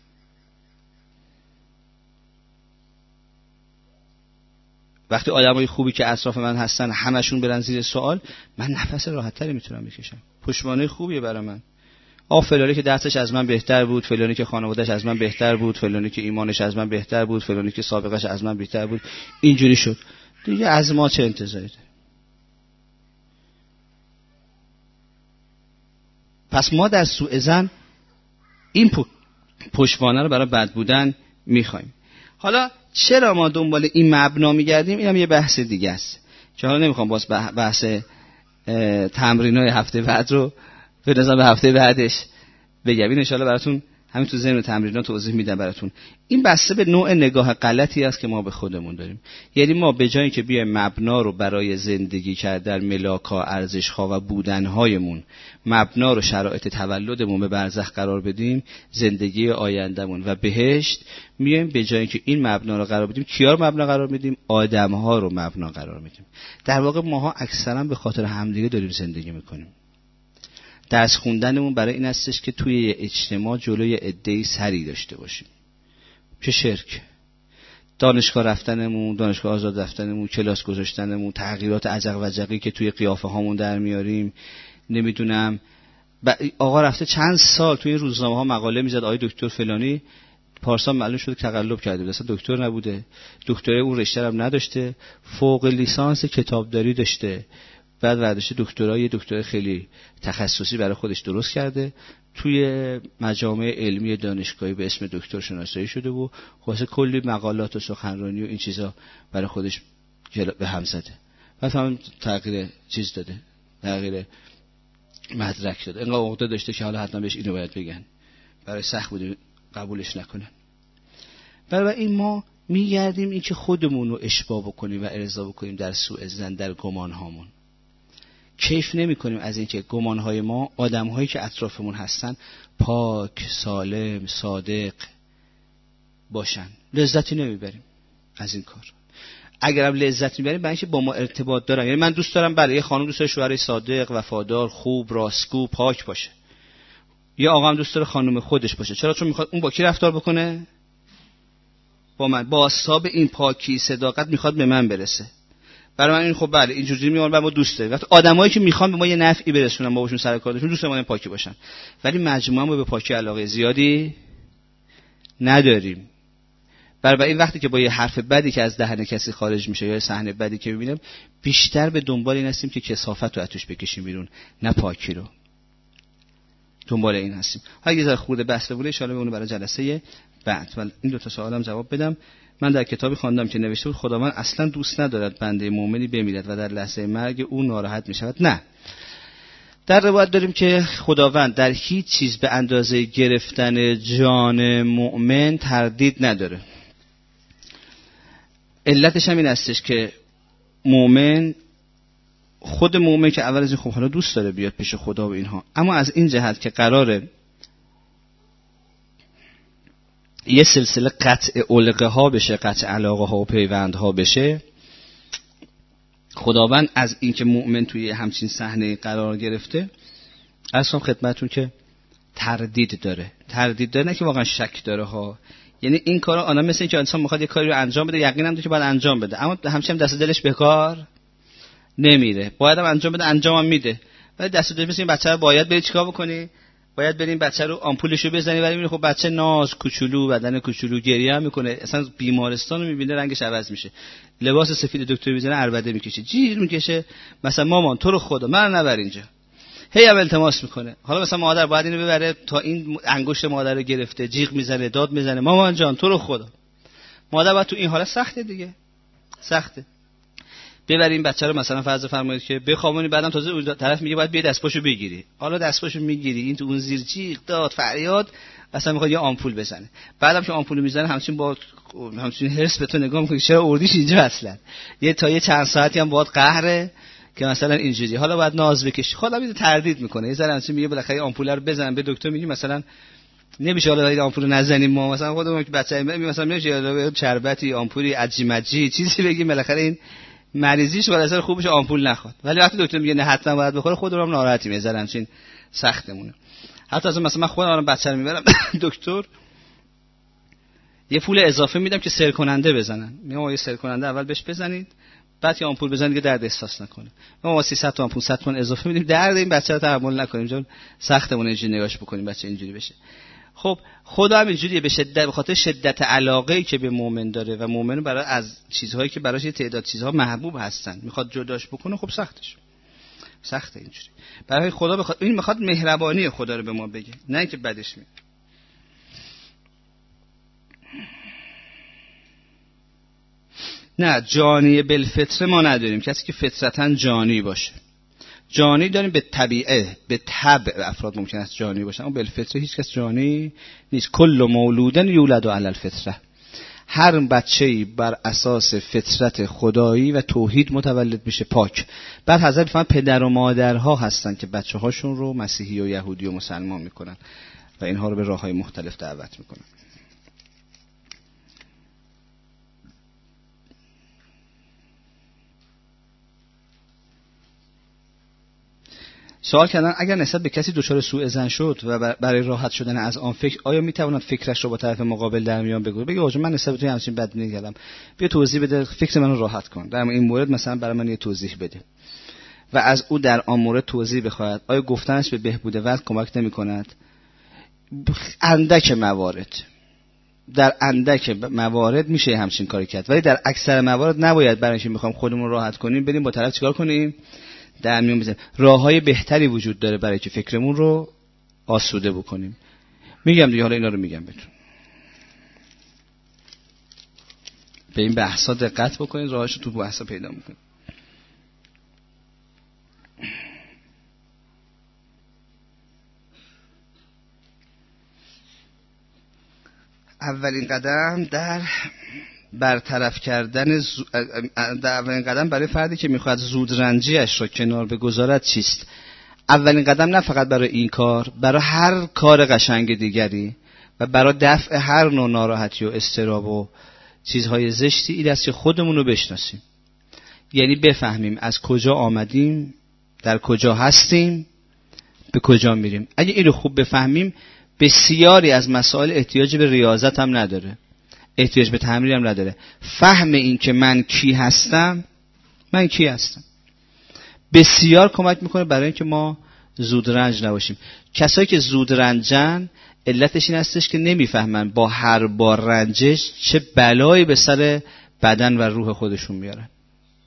وقتی آدمای خوبی که اطراف من هستن همشون برن زیر سوال، من نفس راحت‌تری میتونم بکشم. پشتوانه خوبیه برای من. آ فلانی که درسش از من بهتر بود، فلانی که خانواده‌اش از من بهتر بود، فلانی که ایمانش از من بهتر بود، فلانی که سابقه‌اش از من بهتر بود، اینجوری شد. دیگه از ما چه انتظاری داری؟ پس ما در سوء ظن این پشتوانه رو برای بد بودن میخوایم. حالا چرا ما دنبال این مبنا میگردیم؟ اینم یه بحث دیگه است که حالا نمیخوام باز بحث تمرینای هفته بعد رو به نظر به هفته بعدش بگم. این ان شاءالله براتون همین تو ذهن تمرینات توضیح میدم براتون. این بسته به نوع نگاه غلطی است که ما به خودمون داریم. یعنی ما به جای اینکه بیایم مبنا رو برای زندگی کردن ملاک‌ها، ارزش‌ها و بودن‌هایمون، مبنا رو شرایط تولدمون به برزخ قرار بدیم، زندگی آیندهمون و بهشت، میایم به جای اینکه این مبنا رو قرار بدیم، کیا رو مبنا قرار میدیم؟ آدم‌ها رو مبنا قرار میدیم. در واقع ماها اکثرا به خاطر همدیگه داریم زندگی میکنیم. درس خوندنمون برای این هستش که توی یه اجتماع جلوی عده‌ای سری داشته باشیم. چه شرک. دانشگاه رفتنمون، دانشگاه آزاد رفتنمون، کلاس گذاشتنمون، تغییرات عجق و عجقی که توی قیافه هامون در میاریم، نمیدونم ب... آقا رفته چند سال توی این روزنامه ها مقاله میزد آقای دکتر فلانی پارسال معلوم شده که تقلب کرده بود، اصلا دکتر نبوده، دکترای اون رشته هم نداشته، فوق لیسانس کتابداری داشته، بعد ورداشته دکترای دکترای خیلی تخصصی برای خودش درست کرده، توی مجامع علمی دانشگاهی به اسم دکتر شناسایی شده و واسه کلی مقالات و سخنرانی و این چیزا برای خودش به هم زده. بعد هم تغییر چیز داده، تغییر مدرک داده. اینقدر عقده داشته که حالا حتما بهش اینو باید بگن، برای سخت بوده قبولش نکنن. برای این ما میگردیم این که خودمون رو اشباع بکنیم و ارضا بکنیم در سوء ظن، در گمان هامون. کیف نمی کنیم از این که گمان های ما، آدم هایی که اطرافمون هستن پاک، سالم، صادق باشن. لذتی نمیبریم از این کار. اگرم لذت میبریم برای اینکه با ما ارتباط دارن. یعنی من دوست دارم برای یه خانم دوست داره شوهر صادق، وفادار، خوب، راستگو، پاک باشه. یه آقا هم دوست داره خانم خودش باشه. چرا؟ چون میخواد اون با کی رفتار بکنه؟ با من. با حساب این پاکی، صداقت میخواد به من برسه. برای من این خب بله اینجوری میمونه و ما دوست داریم. وقتی آدمایی که میخوان به ما یه نفعی برسونن، ما باشون سر کار داشتیم، دوست داریم پاکی باشن. ولی مجموعاً ما به پاکی علاقه زیادی نداریم. برای این وقتی که با یه حرف بدی که از دهن کسی خارج میشه یا صحنه بدی که میبینیم، بیشتر به دنبال این هستیم که کثافت رو اتوش بکشیم بیرون، نه پاکی رو. دنبال این هستیم. اگه ذره خورده بحث بوده ان شاء الله اونو برای جلسه بعد. ولی این دو تا سوالم جواب بدم. من در کتابی خواندم که نوشته بود خداوند اصلا دوست ندارد بنده مؤمنی بمیرد و در لحظه مرگ او ناراحت می شود. نه، در روایت داریم که خداوند در هیچ چیز به اندازه گرفتن جان مؤمن تردید نداره. علتش هم این هستش که مؤمن، خود مؤمن که اول از این خب حالا دوست داره بیاد پیش خدا و اینها، اما از این جهت که قراره یه سلسله قطع علقه ها بشه، قطع علاقه ها و پیوند ها بشه، خداوند از این که مؤمن توی همچین صحنه قرار گرفته اصلا خدمتون که تردید داره. تردید داره نه که واقعا شک داره ها. یعنی این کارا آدم مثل این که انسان میخواد یه کاری رو انجام بده، یقینم داره که باید انجام بده، اما همچنین دست دلش به کار نمیره. باید هم انجام بده، انجامم میده، ولی دست دلش مثل این بچه رو باید بری چیکار بکنی؟ باید بریم بچه رو آمپولشو بزنی، ولی میبینی خب بچه ناز، کوچولو، بدن کوچولو، گریه هم میکنه، اصلا بیمارستان رو میبینه رنگش عوض میشه، لباس سفید دکتر میزنه عربده میکشه، جیر میکشه، مثلا مامان تو رو خدا من نبر اینجا، هی هم التماس میکنه. حالا مثلا مادر باید اینو ببره تا این انگشت مادر رو گرفته، جیغ میزنه، داد میزنه، مامان جان تو رو خدا. مادر باید تو این حالت سخته دیگه، سخته. ببریم بچه رو مثلا فرض فرمایید که بخوابونی، بعدم تازه اون طرف میگه باید بیا دستپاشو بگیری. حالا دستپاشو میگیری، این تو اون زیر جیغ داد فریاد، اصلا میخواد یه آمپول بزنه. بعدم که آمپول میزنه همچین با همچین هرس به تو نگاه میکنه، چرا اردیش اینجا اصلا؟ یه تا یه چند ساعتی هم باید قهره که مثلا اینجوری. حالا باید ناز بکشی، خدا میده تردید میکنه، یه ذره همچین میگه بالاخره آمپول رو بزن. به دکتر میگی مثلا نمیشه، حالا این آمپول رو نزنیم ما، مثلا خودمون که بچه‌ای مثلا نمیشه چربتی آمپولی عجی مجی چیزی بگیم، بالاخره این مریضیش ولی اصلا خوبش آمپول نخواد. ولی وقتی دکتر میگه نه حتما باید بخوره، خودمون هم ناراحتیم، یه ذره همچین سختمونه. حتی از مثلا من خودم بچه‌رو میبرم دکتر، یه پول اضافه میدم که سر کننده بزنن. میگم یه سر کننده اول بهش بزنید، بعد یه آمپول بزنید که درد احساس نکنه. ما سیصد تومن پانصد تومن اضافه میدیم، درد این بچه رو تحمل نکنیم، چون سختمونه اینجوری نگاش بکنیم بچه اینجوری بشه. خب خدا هم اینجوریه، به شدت، به خاطر شدت علاقه‌ای که به مؤمن داره و مؤمن برای از چیزهایی که براش یه تعداد چیزها محبوب هستن میخواد جداش بکنه، خب سختش سخته اینجوری. برای خدا بخواد، این میخواد مهربانی خدا رو به ما بگه، نه اینکه بدش میاد. نه، جانی بالفطره ما نداریم، کسی که فطرتاً جانی باشه. جانی داریم به طبیعه، به طبع افراد ممکن است جانی باشن، اما بالفطره هیچ کس جانی نیست. کل مولودن یولد علی الفطره، هر بچه‌ای بر اساس فطرت خدایی و توحید متولد میشه، پاک. بعد حضرت میفهمن پدر و مادرها هستن که بچه‌هاشون رو مسیحی و یهودی و مسلمان میکنن و اینها رو به راه‌های مختلف دعوت میکنن. سوال کردن اگر نسبت به کسی دچار سوء ظن شد و برای راحت شدن از آن فکر، آیا میتواند فکرش رو با طرف مقابل در میان بگه؟ بگه آقا من نسبت به تو همچین بد نمی‌کردم، بیا توضیح بده، فکر منو راحت کن، در این مورد مثلا برای من یه توضیح بده، و از او در آن مورد توضیح بخواهد. آیا گفتنش به بهبود وضع کمک نمی‌کند؟ اندک موارد، در اندک موارد میشه همچین کاری کرد، ولی در اکثر موارد نباید. برای اینکه می‌خوام خودمون راحت کنیم بریم با طرف چیکار کنیم؟ در میون بزنیم. راه‌های بهتری وجود داره برای که فکرمون رو آسوده بکنیم. میگم دیگه، حالا اینا رو میگم بهتون. به این بحثا دقت بکنید، راهش رو تو بحثا پیدا میکنید. اولین قدم در برطرف کردن زو... در اولین قدم برای فردی که میخواد زودرنجیش رو کنار بگذارد چیست؟ اولین قدم نه فقط برای این کار، برای هر کار قشنگ دیگری و برای دفع هر نوع ناراحتی و اضطراب و چیزهای زشتی این است که خودمون رو بشناسیم. یعنی بفهمیم از کجا آمدیم، در کجا هستیم، به کجا میریم. اگه این رو خوب بفهمیم، بسیاری از مسائل احتیاج به ریاضت هم نداره، احتیاج به تمرین هم نداره. فهم این که من کی هستم، من کی هستم بسیار کمک میکنه برای اینکه ما زودرنج نباشیم. کسایی که زودرنجن علتش این هستش که نمیفهمن با هر بار رنجش چه بلایی به سر بدن و روح خودشون میارن.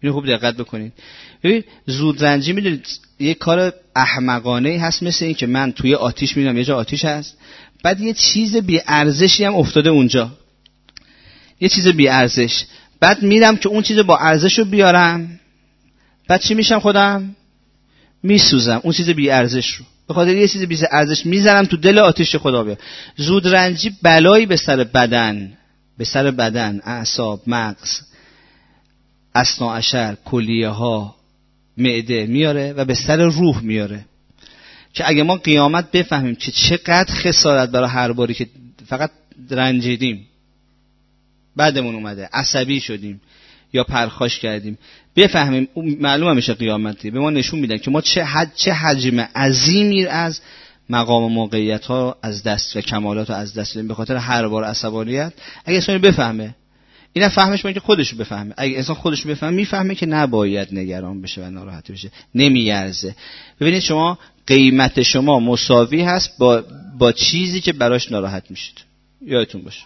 اینو خوب دقت بکنید. ببین زودرنجی میدونید یه کار احمقانه ای هست، مثل این که من توی آتیش میرم، یه جا آتیش هست، بعد یه چیز بی ارزشی هم افتاده اونجا، یه چیز بی ارزش، بعد میرم که اون چیز با ارزش رو بیارم، بعد چی میشم؟ خودم میسوزم اون چیز بی ارزش رو، به خاطر یه چیز بی ارزش میزنم تو دل آتش خدا بیاد. زودرنجی بلایی به سر بدن، به سر بدن، اعصاب، مغز، اثنا عشر، کلیه ها، معده میاره و به سر روح میاره. که اگه ما قیامت بفهمیم که چقدر خسارت برای هر باری که فقط رنجیدیم، بعدمون اومده عصبی شدیم یا پرخاش کردیم، بفهمیم معلومه میشه قیامتی به ما نشون میدن که ما چه حد چه حجم عظیمی از مقام و موقعیت ها از دست و کمالات ها از دست دادیم به خاطر هر بار عصبانیت. اگه انسان بفهمه، اینا فهمش باید که خودش بفهمه. اگه انسان خودش بفهمه میفهمه که نباید نگران بشه و ناراحت بشه، نمیارزه. ببینید شما قیمت شما مساوی هست با با چیزی که براش ناراحت میشید. یادتون باشه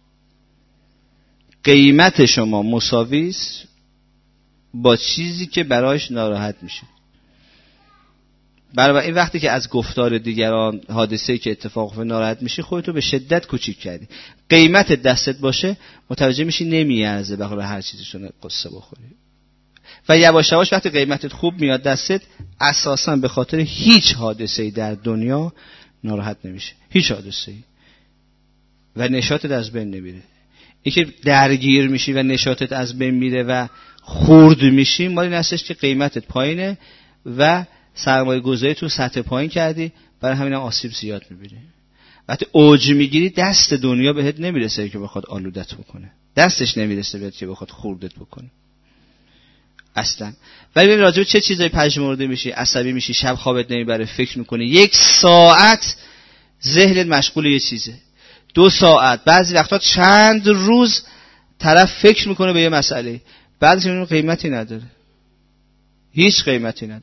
قیمت شما مساوی است با چیزی که براش ناراحت میشه. برای این وقتی که از گفتار دیگران، حادثه‌ای که اتفاق افتاد ناراحت میشی، خودتو به شدت کوچیک کردی. قیمت دستت باشه متوجه میشی نمیارزه به خاطر هر چیزیشون قصه بخوری. و یواش یواش وقتی قیمتت خوب میاد دستت، اساسا به خاطر هیچ حادثه‌ای در دنیا ناراحت نمیشه، هیچ حادثه‌ای، و نشاطت از بین نمیره. اینکه درگیر میشی و نشاطت از بین میره و خورد میشی، مال این هستش که قیمتت پایینه و سرمایه گذاری تو سطح پایین کردی، برای همین هم آسیب زیاد میبینی. وقتی اوج میگیری دست دنیا بهت نمیرسه که بخواد آلودت بکنه، دستش نمیرسه بهت که بخواد خوردت بکنه اصلا. ولی ببین راجع به چه چیزایی پژمرده میشی، عصبی میشی، شب خوابت نمیبره، فکر میکنی، یک ساعت ذهنت مشغول یه چیزه، دو ساعت، بعضی وقتا چند روز طرف فکر میکنه به یه مسئله، بعدش اون قیمتی نداره، هیچ قیمتی نداره.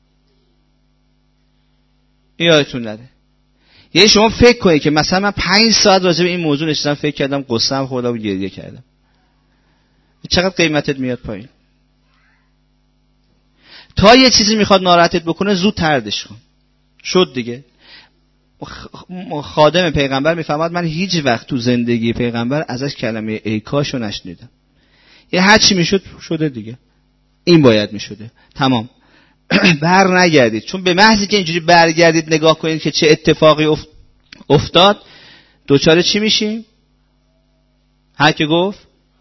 یادتون نره. یعنی شما فکر کنید که مثلا من پنج ساعت راجع به این موضوع نشستم فکر کردم، قصه‌ام خوردم و گریه کردم، چقدر قیمتت میاد پایین. تا یه چیزی میخواد ناراحتت بکنه زود طردش کن، شد دیگه. خادم پیغمبر میفهمد من هیچ وقت تو زندگی پیغمبر ازش کلمه ای کاشو نشنیدم. یه هر چی میشد شده دیگه، این باید میشده، تمام. بر نگردید، چون به محضی که اینجوری برگردید نگاه کنید که چه اتفاقی افتاد، دوچاره چی میشیم؟ هر که گفت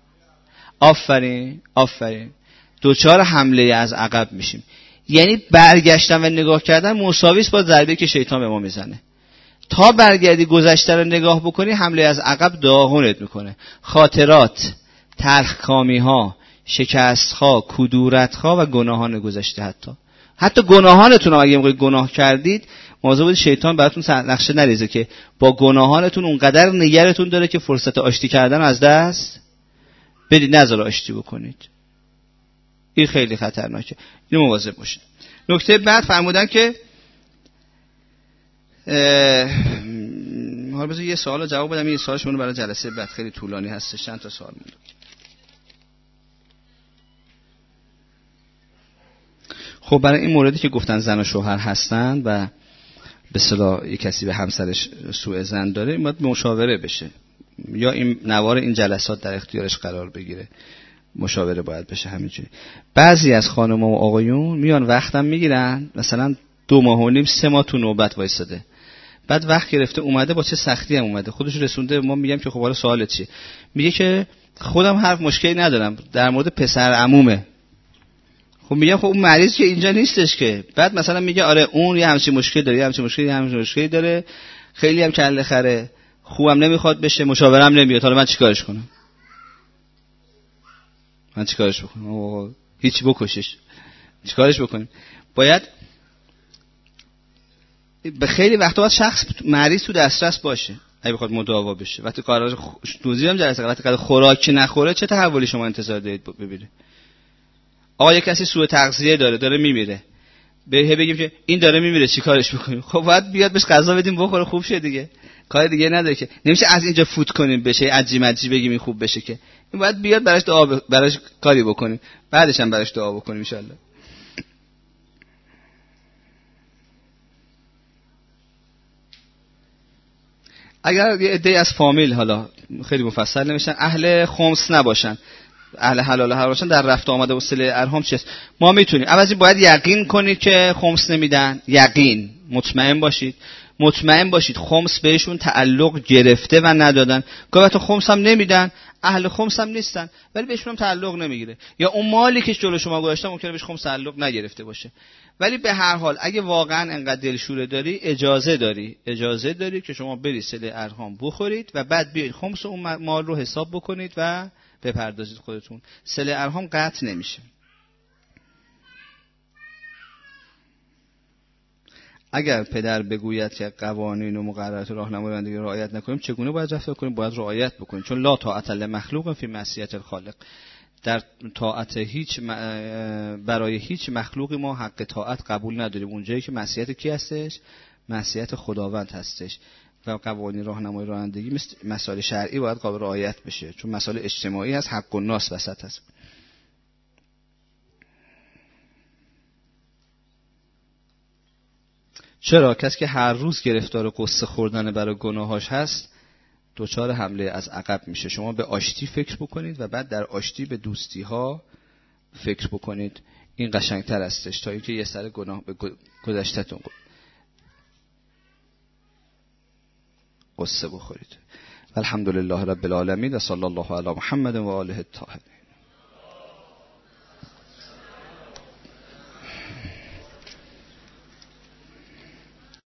آفرین آفرین، دوچاره حمله از عقب میشیم. یعنی برگشتن و نگاه کردن مساوی است با ضربه که شیطان به ما میزنه. تا برگردی گذشته رو نگاه بکنی، حمله از عقب داغونت میکنه. خاطرات، تلخکامی ها، شکست ها، کدورت ها و گناهان گذشته، حتی حتی گناهانتون هم اگه موقع گناه کردید مواظب باشید شیطان براتون نقشه نریزه که با گناهانتون اونقدر نگرتون داره که فرصت آشتی کردن از دست بدید، نذاره آشتی بکنید. این خیلی خطرناکه، اینو مواظب باشید. نکته بعد فرمودن که حالا بذار یه سوالو جواب بدم، این سوالشون برای جلسه بعد خیلی طولانی هستش، چند تا سوال مونده. خب برای این موردی که گفتن زن و شوهر هستن و به اصطلاح یک کسی به همسرش سوء ظن داره، این باید مشاوره بشه، یا این نوار این جلسات در اختیارش قرار بگیره، مشاوره باید بشه همینجوری. بعضی از خانم‌ها و آقایون میان وقتم میگیرن، مثلا دو ماه و نیم سه ماه تو نوبت وایساده، بعد وقت گرفته اومده، با چه سختی هم اومده، خودش رسونده، ما میگم که خب حالا سوالت چیه؟ میگه که خودم حرف مشکلی ندارم در مورد پسر عمومه. خب میگم خب اون مریض که اینجا نیستش که. بعد مثلا میگه آره اون یه همچین مشکلی داره، یه همچین مشکلی یه همچین مشکلی داره، خیلی هم کله خره، خوبم نمیخواد بشه، مشاورم نمیاد، حالا من چیکارش کنم؟ من چیکارش بکنم؟ هیچ بکشش، چیکارش بکنیم؟ باید به خیلی وقتا باید شخص مریض تو دسترس باشه اگه بخواد مداوا بشه. وقتی قرار توضیح هم جلسه وقتی قرار خوراکی نخوره چه تحولی شما انتظار دارید ببینید؟ آقا یک کسی سوء تغذیه داره، داره میمیره، به بگیم که این داره میمیره چیکارش بکنیم؟ خب باید بیاد بهش غذا بدیم بخوره خوب شه دیگه، کار دیگه نداره که. نمیشه از اینجا فوت کنیم بشه عجیب عجیب بگیم این خوب بشه که. این باید بیاد براش دعا ب... براش کاری بکنیم، بعدش هم براش دعا بکنیم ان شاء الله. اگر یه عده از فامیل حالا خیلی مفصل نمیشن اهل خمس نباشن، اهل حلال حرام باشن، در رفت آمده و صله ارحام چیست؟ ما میتونیم عوضی باید یقین کنید که خمس نمیدن، یقین مطمئن باشید، مطمئن باشید خمس بهشون تعلق گرفته و ندادن. گاهی وقتا خمس هم نمیدن، اهل خمس هم نیستن ولی بهشون هم تعلق نمیگیره، یا اون مالی که جلو شما گذاشتن ممکنه بهش خمس تعلق نگرفته باشه. ولی به هر حال اگه واقعا انقدر دلشوره داری، اجازه داری اجازه داری که شما برید صله ارحام بخورید و بعد بیاید خمس اون مال رو حساب بکنید و بپردازید خودتون. صله ارحام قطع نمیشه. اگر پدر بگوید که قوانین و مقررات راهنمای رانندگی را رعایت نکنیم چگونه باید رفتار کنیم؟ باید رعایت بکنیم، چون لا طاعت لمخلوق فی معصیت الخالق. در طاعت هیچ برای هیچ مخلوقی ما حق طاعت قبول نداریم. اونجایی که معصیت کی هستش؟ معصیت خداوند هستش و قوانین راهنمای رانندگی مثل مسائل شرعی باید قابل رعایت بشه، چون مسائل اجتماعی هست، حق الناس وسط هست. چرا کسی که هر روز گرفتار قصه خوردن برای گناهاش هست دچار حمله از عقب میشه؟ شما به آشتی فکر بکنید و بعد در آشتی به دوستی ها فکر بکنید، این قشنگتر هستش تا اینکه یه سر گناه به گذشته‌تون قصه بخورید. الحمدلله رب العالمین و صلی الله علی محمد و آله الطاهرین.